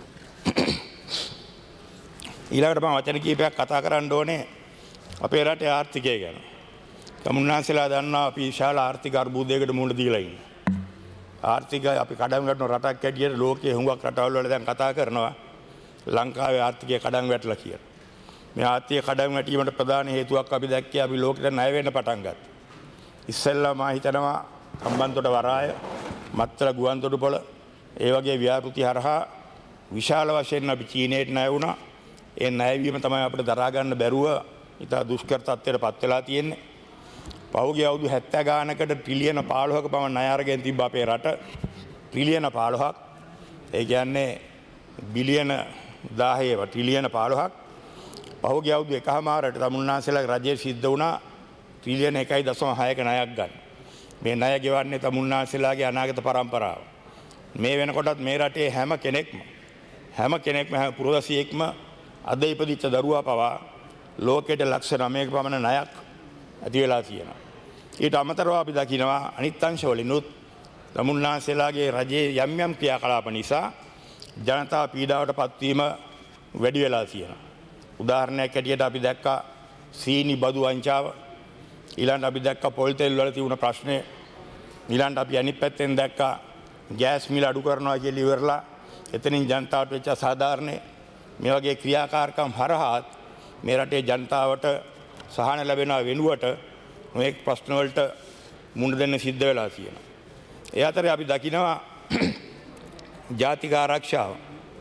ඊළඟට මම වචන කීපයක් කතා කරන්න ඕනේ අපේ රටේ ආර්ථිකය ගැන. තමුන්නාන්සලා දන්නවා අපි විශාල ආර්ථික අර්බුදයකට මුහුණ දීලා ඉන්නේ. ආර්ථිකය අපි කඩම් වැටෙන රටක් ඇටියට ලෝකයේ හුඟක් රටවල් වල දැන් කතා කරනවා ලංකාවේ ආර්ථිකය කඩම් වැටලා කියලා. මේ ආර්ථික කඩම් වැටීමට ප්‍රධාන හේතුවක් අපි දැක්කේ අපි ලෝකෙට ණය වෙන්න පටන් ගත්තා. ඉස්සෙල්ලා මම හිතනවා හම්බන්තොට වරාය, මත්තල ගුවන්තොටුපොළ ඒ වගේ ව්‍යාපෘති හරහා විශාල වශයෙන් අපි චීනයට ණය වුණා. ඒ ණය වීම තමයි අපිට දරා ගන්න බැරුව ඉතා දුෂ්කර තත්ත්වයට පත් වෙලා තියෙන්නේ. පහුගිය අවුරුදු හැත්තෑ ගානකට ට්‍රිලියන පහළොවක පමණ ණය අරගෙන තිබ්බ අපේ රට. ට්‍රිලියන පහළොවක්. ඒ කියන්නේ බිලියන දාහේ ට්‍රිලියන පහළොවක්. පහුගිය අවුරුදු එකමාරට තමුන්නාන්සලා රජයේ සිද්ධ වුණා ට්‍රිලියන එකයි දශම හයක ණයක් ගන්න. මේ ණය ගෙවන්නේ තමුන්නාන්සලාගේ අනාගත පරම්පරාව. මේ වෙනකොටත් මේ රටේ හැම කෙනෙක්ම හැම කෙනෙක්ම හැම පුරවැසියෙක්ම අද ඉපදිච්ච දරුවා පවා ලෝකෙට ලක්ෂ නවයක පමණ ණයක් ඇති වෙලා තියෙනවා. ඊට අමතරව අපි දකිනවා අනිත් අංශවලිනුත් තමුන්නාන්සලාගේ රජයේ යම් යම් ක්‍රියාකලාප නිසා ජනතා පීඩාවට පත්වීම වැඩි වෙලා තියෙනවා. උදාහරණයක් ඇටියට අපි දැක්කා සීනි බදු වංචාව. ඊළඟට අපි දැක්කා පොල් තෙල් වල තිබුණ ප්‍රශ්නය. ඊළඟට අපි අනිත් පැත්තෙන් දැක්කා ගෑස් මිල අඩු කරනවා කියලා ඉවරලා එතනින් ජනතාවට වෙච්ච සාධාරණේ මේ වගේ ක්‍රියාකාරකම් හරහා මේ රටේ ජනතාවට සහන ලැබෙන වෙනුවට මේක ප්‍රශ්න වලට මුහුණ දෙන්න සිද්ධ වෙලා තියෙනවා. ඒ අතරේ අපි දකිනවා ජාතික ආරක්ෂාව.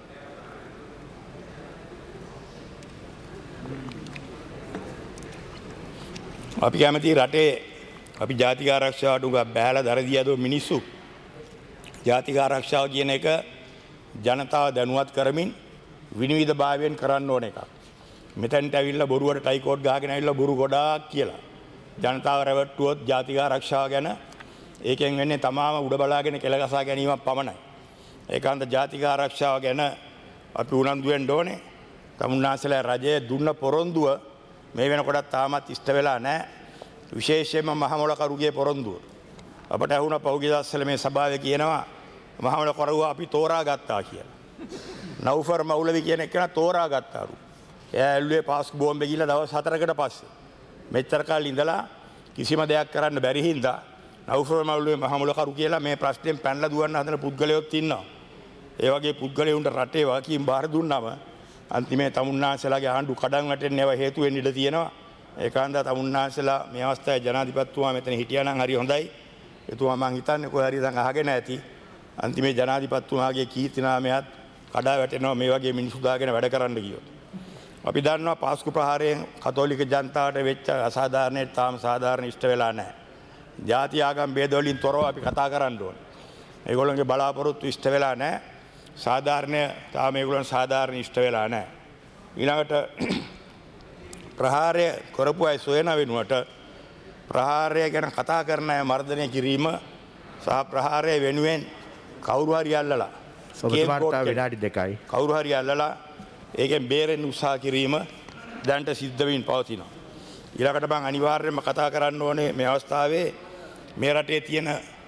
අපි කැමති රටේ අපි ජාතික ආරක්ෂාවට උගා බෑලා දරදී යදෝ මිනිස්සු ජාතික ආරක්ෂාව කියන එක ජනතාව දැනුවත් කරමින් විනිවිද භාවයෙන් කරන්න ඕන එකක්. මෙතනට ඇවිල්ලා බොරුවට ටයිකෝඩ් ගහගෙන ඇවිල්ලා බොරු ගොඩාක් කියලා ජනතාව රැවට්ටුවොත් ජාතික ආරක්ෂාව ගැන ඒකෙන් වෙන්නේ තමාම උඩ බලාගෙන කෙලගසා ගැනීමක් පමණයි. ඒකාන්ත ජාතික ආරක්ෂාව ගැන අපි උනන්දු වෙන්න ඕනේ. තමුන්නාන්සලා රජයේ දුන්න පොරොන්දුව මේ වෙනකොටත් තාමත් ඉෂ්ට වෙලා නැහැ. විශේෂයෙන්ම මහමොලකරුගේ පොරොන්දුව. අපට ඇහුණා පෞද්ගලික දවස්වල මේ සභාවේ කියනවා මහමොලකරුව අපි තෝරා ගත්තා කියලා. නවුෆර් මෞලවි කියන එක තෝරා ගත්තාලු. එයා ඇල්ලුවේ පාස්කු බෝම්බේ ගිහලා දවස් හතරකට පස්සේ. මෙච්චර කාලෙ ඉඳලා කිසිම දෙයක් කරන්න බැරි හින්දා නවුෆර් මෞලවි මහමොලකරු කියලා මේ ප්‍රශ්නෙන් පැනලා දුවන්න හදන පුද්ගලයොත් ඉන්නවා. ඒ වගේ පුද්ගලයන්ට රටේ වාකීම් බාර දුන්නාම අන්තිමේ තමුන්නාන්සලාගේ ආණ්ඩු කඩන් වැටෙන්න ඒවා හේතු වෙන්න ඉඩ තියෙනවා. ඒකාන්ත තමුන්නාන්සලා මේ අවස්ථාවේ ජනාධිපතිතුමා මෙතන හිටියා නම් හරි හොඳයි. එතුමා මං හිතන්නේ කොහේ හරි දැන් අහගෙන ඇති. අන්තිමේ ජනාධිපතිතුමාගේ කීර්ති නාමයත් කඩා වැටෙනවා මේ වගේ මිනිස්සු දාගෙන වැඩ කරන්න ගියොත්. අපි දන්නවා පාස්කු ප්‍රහාරයෙන් කතෝලික ජනතාවට වෙච්ච අසාධාරණේ තාම සාධාරණ ඉෂ්ට වෙලා නැහැ. ජාති ආගම් ભેද වලින් තොරව අපි කතා කරන්න ඕනේ. ඒගොල්ලන්ගේ බලාපොරොත්තු ඉෂ්ට වෙලා නැහැ. සාධාරණය තාම ඒගොල්ලන් සාධාරණ ඉෂ්ට වෙලා නැහැ. ඊළඟට ප්‍රහාරය කරපු අය සොයන වෙනුවට ප්‍රහාරය ගැන කතා කරන අය මර්ධනය කිරීම සහ ප්‍රහාරය වෙනුවෙන් කවුරු හරි අල්ලලා ඔබතුමාට විනාඩි දෙකයි. කවුරු හරි අල්ලලා ඒකෙන් බේරෙන්න උත්සාහ කිරීම දැන්ට සිද්ධ වෙමින් පවතිනවා. ඊළඟට මම අනිවාර්යයෙන්ම කතා කරන්න ඕනේ මේ අවස්ථාවේ මේ රටේ තියෙන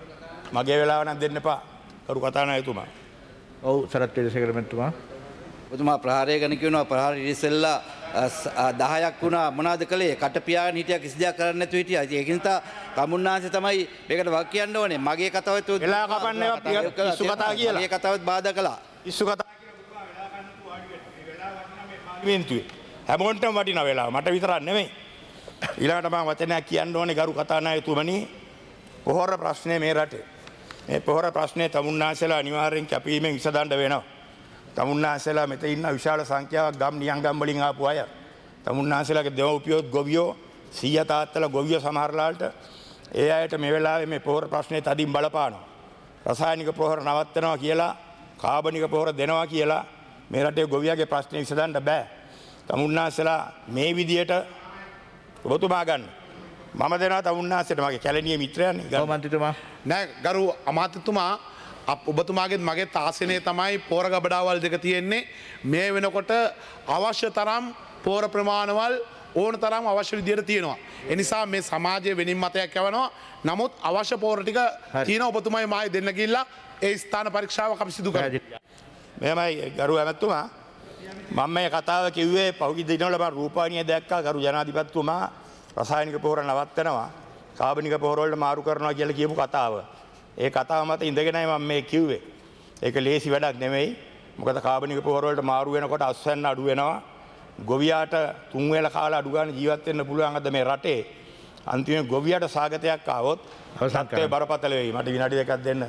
මගේ වෙලාව නම් දෙන්න එපා. කරු කතානායකතුමා. ඔව් සරත් විජේසේකර මැතිතුමා. ඔබතුමා ප්‍රහාරය ගැන කියනවා ප්‍රහාර ඉරිසෙල්ලා දහයක් වුණා මොනවද කළේ කට පියාගෙන හිටියා කිසි දෙයක් කරන්නේ නැතුව හිටියා. ඒක නිසා තමුන්නාන්සේ තමයි මේකට වක් කියන්න ඕනේ. මගේ කතාවත් වෙලා කපන්නේ ඉස්සු කතා කියලා. මගේ කතාවත් බාධා කළා. ඉස්සු කතා කියලා වෙලා ගන්න තු වාඩි වෙලා වටිනා මේ පාර්ලිමේන්තුවේ. හැමෝටම වටිනා වෙලාව. මට විතරක් නෙමෙයි. ඊළඟට මම වචනයක් කියන්න ඕනේ ගරු කතානායකතුමනි. පොහොර ප්‍රශ්නේ මේ රටේ. මේ පොහොර ප්‍රශ්නේ තමුන්නාන්සේලා අනිවාර්යෙන් කැපීමෙන් විසඳන්න වෙනවා. තමුන්නාන්සේලා මෙතන ඉන්න විශාල සංඛ්‍යාවක් ගම් නියම් ගම් වලින් ආපු අය. තමුන්නාන්සේලාගේ දෙමව්පියෝත් ගොවියෝ සීයා තාත්තලා ගොවියෝ සමහරලාට ඒ අයට මේ වෙලාවේ මේ පොහොර ප්‍රශ්නේ තදින් බලපානවා. රසායනික පොහොර නවත්තනවා කියලා කාබනික පොහොර දෙනවා කියලා මේ රටේ ගොවියාගේ ප්‍රශ්නේ විසඳන්න බෑ. තමුන්නාන්සේලා මේ විදියට ඔබතුමා ගන්න. මම දෙනවා තමුන්නාන්සේට මගේ කැලණියේ මිත්‍රයන්නේ. ඔව් මන්ත්‍රීතුමා. නෑ ගරු අමාත්‍යතුමා ඔබතුමාගේ මගේ තාසනය තමයි පෝර ගබඩාවල් දෙක තියෙන්නේ. මේ වෙනකොට අවශ්‍ය තරම් පෝර ප්‍රමාණවල් ඕන තරම් අවශ්‍ය විදියට තියෙනවා. එනිසා මේ සමාජයේ වෙනින් මතයක් යවනවා. නමුත් අවශ්‍ය පෝර ටික තියෙන ඔබතුමායි මායි දෙන්න ගිහිල්ලා ඒ ස්ථාන පරීක්ෂාවක් අපි සිදු කරමු. මෙහෙමයි ගරු ඇමතුමා මම මේ කතාව කිව්වේ පහුගිය දිනවල මම රූපවාහිනිය දැක්කා ගරු ජනාධිපතිතුමා රසායනික පොහොර නවත්තනවා කාබනික පොහොර වලට මාරු කරනවා කියලා කියපු කතාව. ඒ කතාව මත ඉඳගෙනයි මම මේ කිව්වේ. ඒක ලේසි වැඩක් නෙමෙයි. මොකද කාබනික පොහොර වලට මාරු වෙනකොට අස්වැන්න අඩු වෙනවා. ගොවියාට තුන් වේල කාලා අඩු ගන්න ජීවත් වෙන්න පුළුවන් අද මේ රටේ. අන්තිමේ ගොවියාට සාගතයක් ආවොත් තත්ත්වය බරපතල වෙයි. මට විනාඩි දෙකක් දෙන්න.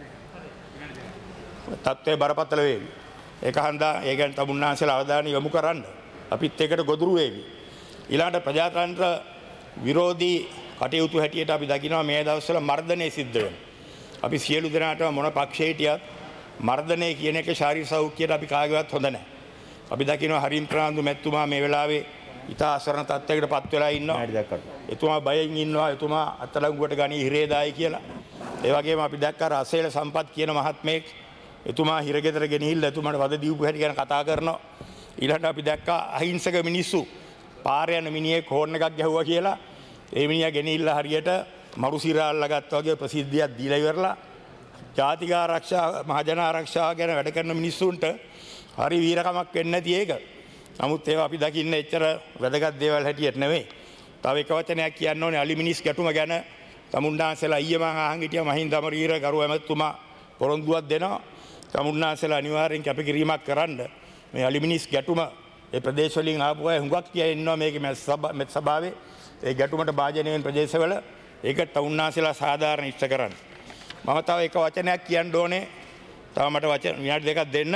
තත්ත්වය බරපතල වෙයි. ඒක හන්දා ඒ ගැන තමුන්නාන්සේලා අවධානය යොමු කරන්න. අපිත් ඒකට ගොදුරු වෙවි. ඊළඟට ප්‍රජාතන්ත්‍ර විරෝධී කටයුතු හැටියට අපි දකිනවා මේ දවස්වල මර්ධනය සිද්ධ වෙනවා. අපි සියලු දෙනාටම මොන පක්ෂේ හිටියත් මර්ධනය කියන එක ශාරීරික සෞඛ්‍යයට අපි කාගේවත් හොඳ නැහැ. අපි දකිනවා හරිම් ප්‍රනාන්දු මැතිතුමා මේ වෙලාවේ ඉතා අසරණ තත්ත්වයකට පත් වෙලා ඉන්නවා. එතුමා බයෙන් ඉන්නවා. එතුමා අත්අඩංගුවට ගනී හිරේදායි කියලා. ඒ වගේම අපි දැක්කා රසේල සම්පත් කියන මහත්මයෙක් එතුමා හිරගෙදර ගෙනහිල්ලා එතුමාට වද දීපු හැටි ගැන කතා කරනවා. ඊළඟට අපි දැක්කා අහිංසක මිනිස්සු පාර යන මිනිහෙක් හෝර්න් එකක් ගැහුවා කියලා ඒ මිනිහා ගෙනහිල්ලා හරියට මරු සිරා අල්ලගත්තා වගේ ප්‍රසිද්ධියක් දීලා ඉවරලා ජාතික ආරක්ෂා මහජන ආරක්ෂාව ගැන වැඩ කරන මිනිස්සුන්ට හරි වීරකමක් වෙන්නේ නැති ඒක. නමුත් ඒවා අපි දකින්න එච්චර වැදගත් දේවල් හැටියට නෙවෙයි. තව එක වචනයක් කියන්න ඕනේ අලි මිනිස් ගැටුම ගැන. තමුන්නාන්සේලා ඊයේ මම අහන් හිටියා මහින්ද අමරවීර ගරු ඇමතුමා පොරොන්දුවක් දෙනවා. තමුන්නාන්සේලා අනිවාර්යෙන් කැපකිරීමක් කරන්න. මේ අලි මිනිස් ගැටුම ඒ ප්‍රදේශ වලින් ආපු අය හුඟක් කිය ඉන්නවා මේකේ මෙත් සභාවේ. ඒ ගැටුමට භාජනය වෙන ප්‍රදේශවල ඒකට තමුන්නාන්සේලා සාධාරණ ඉෂ්ට කරන්න. මම තව එක වචනයක් කියන්න ඕනේ. තව මට වචන විනාඩි දෙකක් දෙන්න.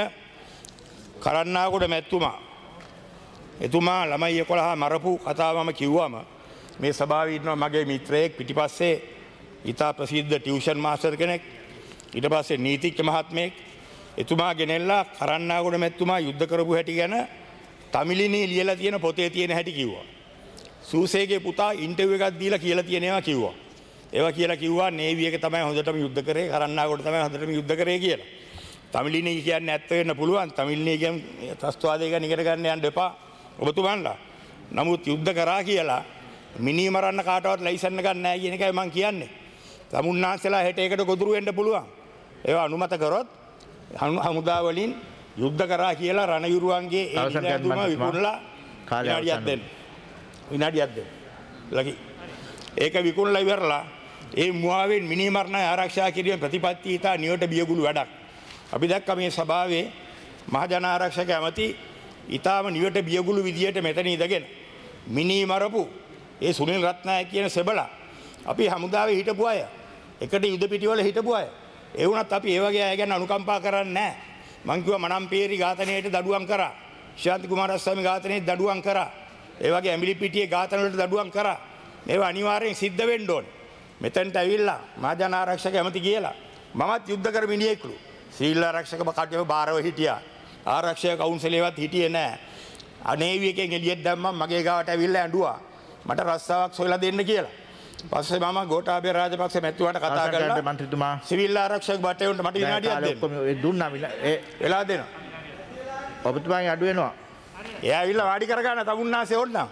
කරන්නාගොඩ මැතිතුමා එතුමා ළමයි එකොළහ මරපු කතාව මම කිව්වම මේ සභාවේ ඉන්නවා මගේ මිත්‍රයෙක් පිටිපස්සේ ඉතා ප්‍රසිද්ධ ටියුෂන් මාස්ටර් කෙනෙක් ඊට පස්සේ නීතිඥ මහත්මයෙක් එතුමා ගෙනෙල්ලා කරන්නාගොඩ මැතිතුමා යුද්ධ කරපු හැටි ගැන තමිලිනේ ලියලා තියෙන පොතේ තියෙන හැටි කිව්වා. සූසේගේ පුතා ඉන්ටර්විව් එකක් දීලා කියලා තියෙන ඒවා කිව්වා. ඒවා කියලා කිව්වා නේවි එක තමයි හොඳටම යුද්ධ කරේ කරන්නාගොඩ තමයි හොඳටම යුද්ධ කරේ කියලා. තමිලිනේ කියන්නේ ඇත්ත වෙන්න පුළුවන්. තමිලිනේ කියන්නේ ත්‍ස්තවාදය ගැන ඉගෙන ගන්න යන්න එපා. ඔබතුමන්ලා. නමුත් යුද්ධ කරා කියලා මිනි මරන්න කාටවත් ලයිසන් එකක් නැහැ කියන එකයි මම කියන්නේ. තමුන්නාන්සලා හෙට ඒකට ගොදුරු වෙන්න පුළුවන්. ඒවා අනුමත කරොත් හමුදා වලින් යුද්ධ කරා කියලා රණවිරුවන්ගේ ඒ නිලැඳුම විකුණලා විනාඩියක් දෙන්න. විනාඩියක් දෙන්න. ලකි. ඒක විකුණලා ඉවරලා ඒ මුවාවෙන් මිනි මරණ ආරක්ෂා කිරීම ප්‍රතිපත්ති ඉතා නිවට බියගුළු වැඩක්. අපි දැක්ක මේ සභාවේ මහජන ආරක්ෂක ඇමති ඊටාම නිවට බියගුළු විදියට මෙතන ඉඳගෙන මිනි මරපු ඒ සුනිල් රත්නායක කියන සෙබලා අපි හමුදාවේ හිටපු අය එකට යුද පිටිවල හිටපු අය ඒ වුණත් අපි ඒ වගේ අය ගැන අනුකම්පා කරන්නේ නැහැ. මං කිව්වා මනම්පේරි ඝාතනයේට දඩුවම් කරා. ශාන්ති කුමාරස්වාමී ඝාතනයේට දඩුවම් කරා. ඒ වගේ ඇඹිලි පිටියේ ඝාතන වලට දඩුවම් කරා. මේවා අනිවාර්යෙන් සිද්ධ වෙන්න ඕනේ. මෙතනට ඇවිල්ලා මහජන ආරක්ෂක ඇමති කියලා මමත් යුද්ධ කර මිනිහෙක්ලු. සීල් ආරක්ෂක කටයුතු බාරව හිටියා. ආරක්ෂක කවුන්සිලේවත් හිටියේ නැහැ. අනේවි එකෙන් එළියට දැම්මම මගේ ගාවට ඇවිල්ලා ඇඬුවා. මට රස්සාවක් සොයලා දෙන්න කියලා. පස්සේ මම ගෝඨාභය රාජපක්ෂ මැතිතුමාට කතා කරලා මන්ත්‍රීතුමා සිවිල් ආරක්ෂක බටේවුන්ට මට විනාඩියක් දෙන්න. ඒ දුන්නා ඒ වෙලා දෙනවා. ඔබතුමාගේ අඩු වෙනවා. එයා ඇවිල්ලා වාඩි කරගන්න තමුන්නාසේ ඕන්නම්.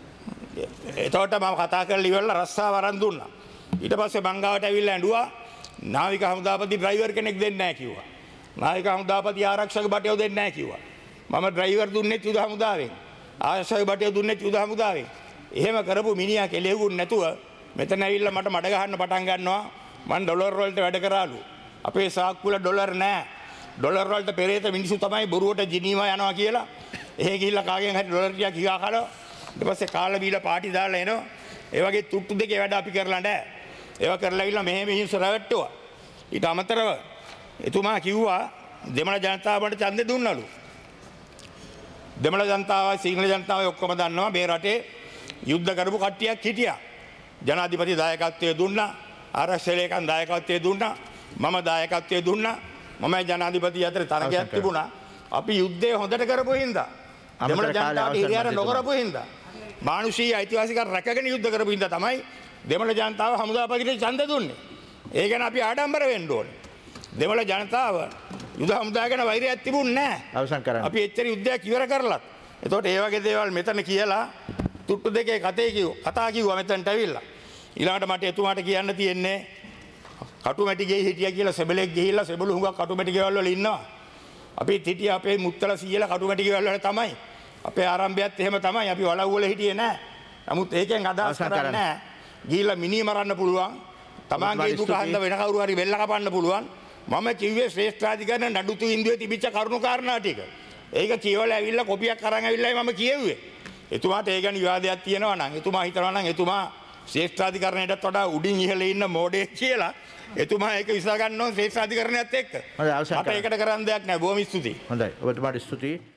එතකොට මම කතා කරලා ඉවරලා රස්සාව අරන් දුන්නා. ඊට පස්සේ මං ගාවට ඇවිල්ලා ඇඬුවා නාවික හමුදාපති ඩ්‍රයිවර් කෙනෙක් දෙන්නේ නැහැ කිව්වා. නාවික හමුදාපති ආරක්ෂක බටයෝ දෙන්නේ නැහැ කිව්වා. මම ඩ්‍රයිවර් දුන්නෙත් යුද හමුදාවෙන්. ආරක්ෂක බටයෝ දුන්නෙත් යුද හමුදාවෙන්. එහෙම කරපු මිනිහා කෙලෙවුන් නැතුව මෙතන ඇවිල්ලා මට මඩ ගහන්න පටන් ගන්නවා. මම ඩොලර් වලට වැඩ කරාලු. අපේ සාක්කුවල ඩොලර් නැහැ. ඩොලර් වලට පෙරේත මිනිස්සු තමයි බොරුවට ජිනීවා යනවා කියලා. එහෙ ගිහිල්ලා කාගෙන් හරි ඩොලර් ටිකක් හිගා කනවා. ඊට පස්සේ කාලා බීලා පාටි දාලා එනවා. ඒ වගේ තුට්ටු දෙකේ වැඩ අපි කරලා නැහැ. ඒවා කරලා ඇවිල්ලා මෙහෙ මිනිස්සු රැවට්ටුවා. ඊට අමතරව එතුමා කිව්වා දෙමළ ජනතාවට ඡන්දෙ දුන්නලු. දෙමළ ජනතාවයි සිංහල ජනතාවයි ඔක්කොම දන්නවා මේ රටේ යුද්ධ කරපු කට්ටියක් හිටියා. ජනාධිපති දායකත්වයේ දුන්නා, ආරක්ෂක ලේකම් දායකත්වයේ දුන්නා, මම දායකත්වයේ දුන්නා. මම ජනාධිපති අතර තරගයක් තිබුණා. අපි යුද්ධය හොඳට කරපු හින්දා. දෙමළ ජනතාවට හිරියාර නොකරපු හින්දා. මානුෂීය අයිතිවාසිකම් රැකගෙන යුද්ධ කරපු හින්දා තමයි දෙමළ ජනතාව හමුදාපතිට ඡන්ද දුන්නේ. ඒ ගැන අපි ආඩම්බර වෙන්න ඕනේ. දෙමළ ජනතාව යුද හමුදා ගැන වෛරයක් තිබුණේ නැහැ. අවසන් කරන්න. අපි එච්චර යුද්ධයක් ඉවර කරලත්. එතකොට ඒ වගේ දේවල් මෙතන කියලා තුට්ටු දෙකේ කතේ කිව්ව කතා කිව්වා මෙතනට ඇවිල්ලා. ඊළඟට මට එතුමාට කියන්න තියෙන්නේ කටුමැටි ගේ හිටියා කියලා සෙබලෙක් ගිහිල්ලා සෙබළු හුඟක් කටුමැටි ගෙවල් වල ඉන්නවා. අපිත් හිටියා අපේ මුත්තල සීයලා කටුමැටි ගෙවල් වල තමයි. අපේ ආරම්භයත් එහෙම තමයි. අපි වලව් වල හිටියේ නැහැ. නමුත් ඒකෙන් අදහස් කරන්නේ නැහැ. ගිහිල්ලා මිනි මරන්න පුළුවන්. තමන්ගේ දුක හන්ද වෙන කවුරු හරි වෙල්ල කපන්න පුළුවන්. මම කිව්වේ ශ්‍රේෂ්ඨාධිකරණ නඩුතු ඉන්දුවේ තිබිච්ච කරුණු කාරණා ටික. ඒක කියවලා ඇවිල්ලා කොපියක් අරන් ඇවිල්ලායි මම කියෙව්වේ. එතුමාට ඒ ගැන විවාදයක් තියෙනවා නම් එතුමා හිතනවා නම් එතුමා ශ්‍රේෂ්ඨාධිකරණයටත් වඩා උඩින් ඉහළ ඉන්න මෝඩයෙක් කියලා එතුමා ඒක විසඳ ගන්න ඕන ශ්‍රේෂ්ඨාධිකරණයත් එක්ක. හොඳයි අවසන් කරන්න. මට ඒකට කරන්න දෙයක් නැහැ. බොහොම ස්තුතියි. හොඳයි. ඔබතුමාට ස්තුතියි.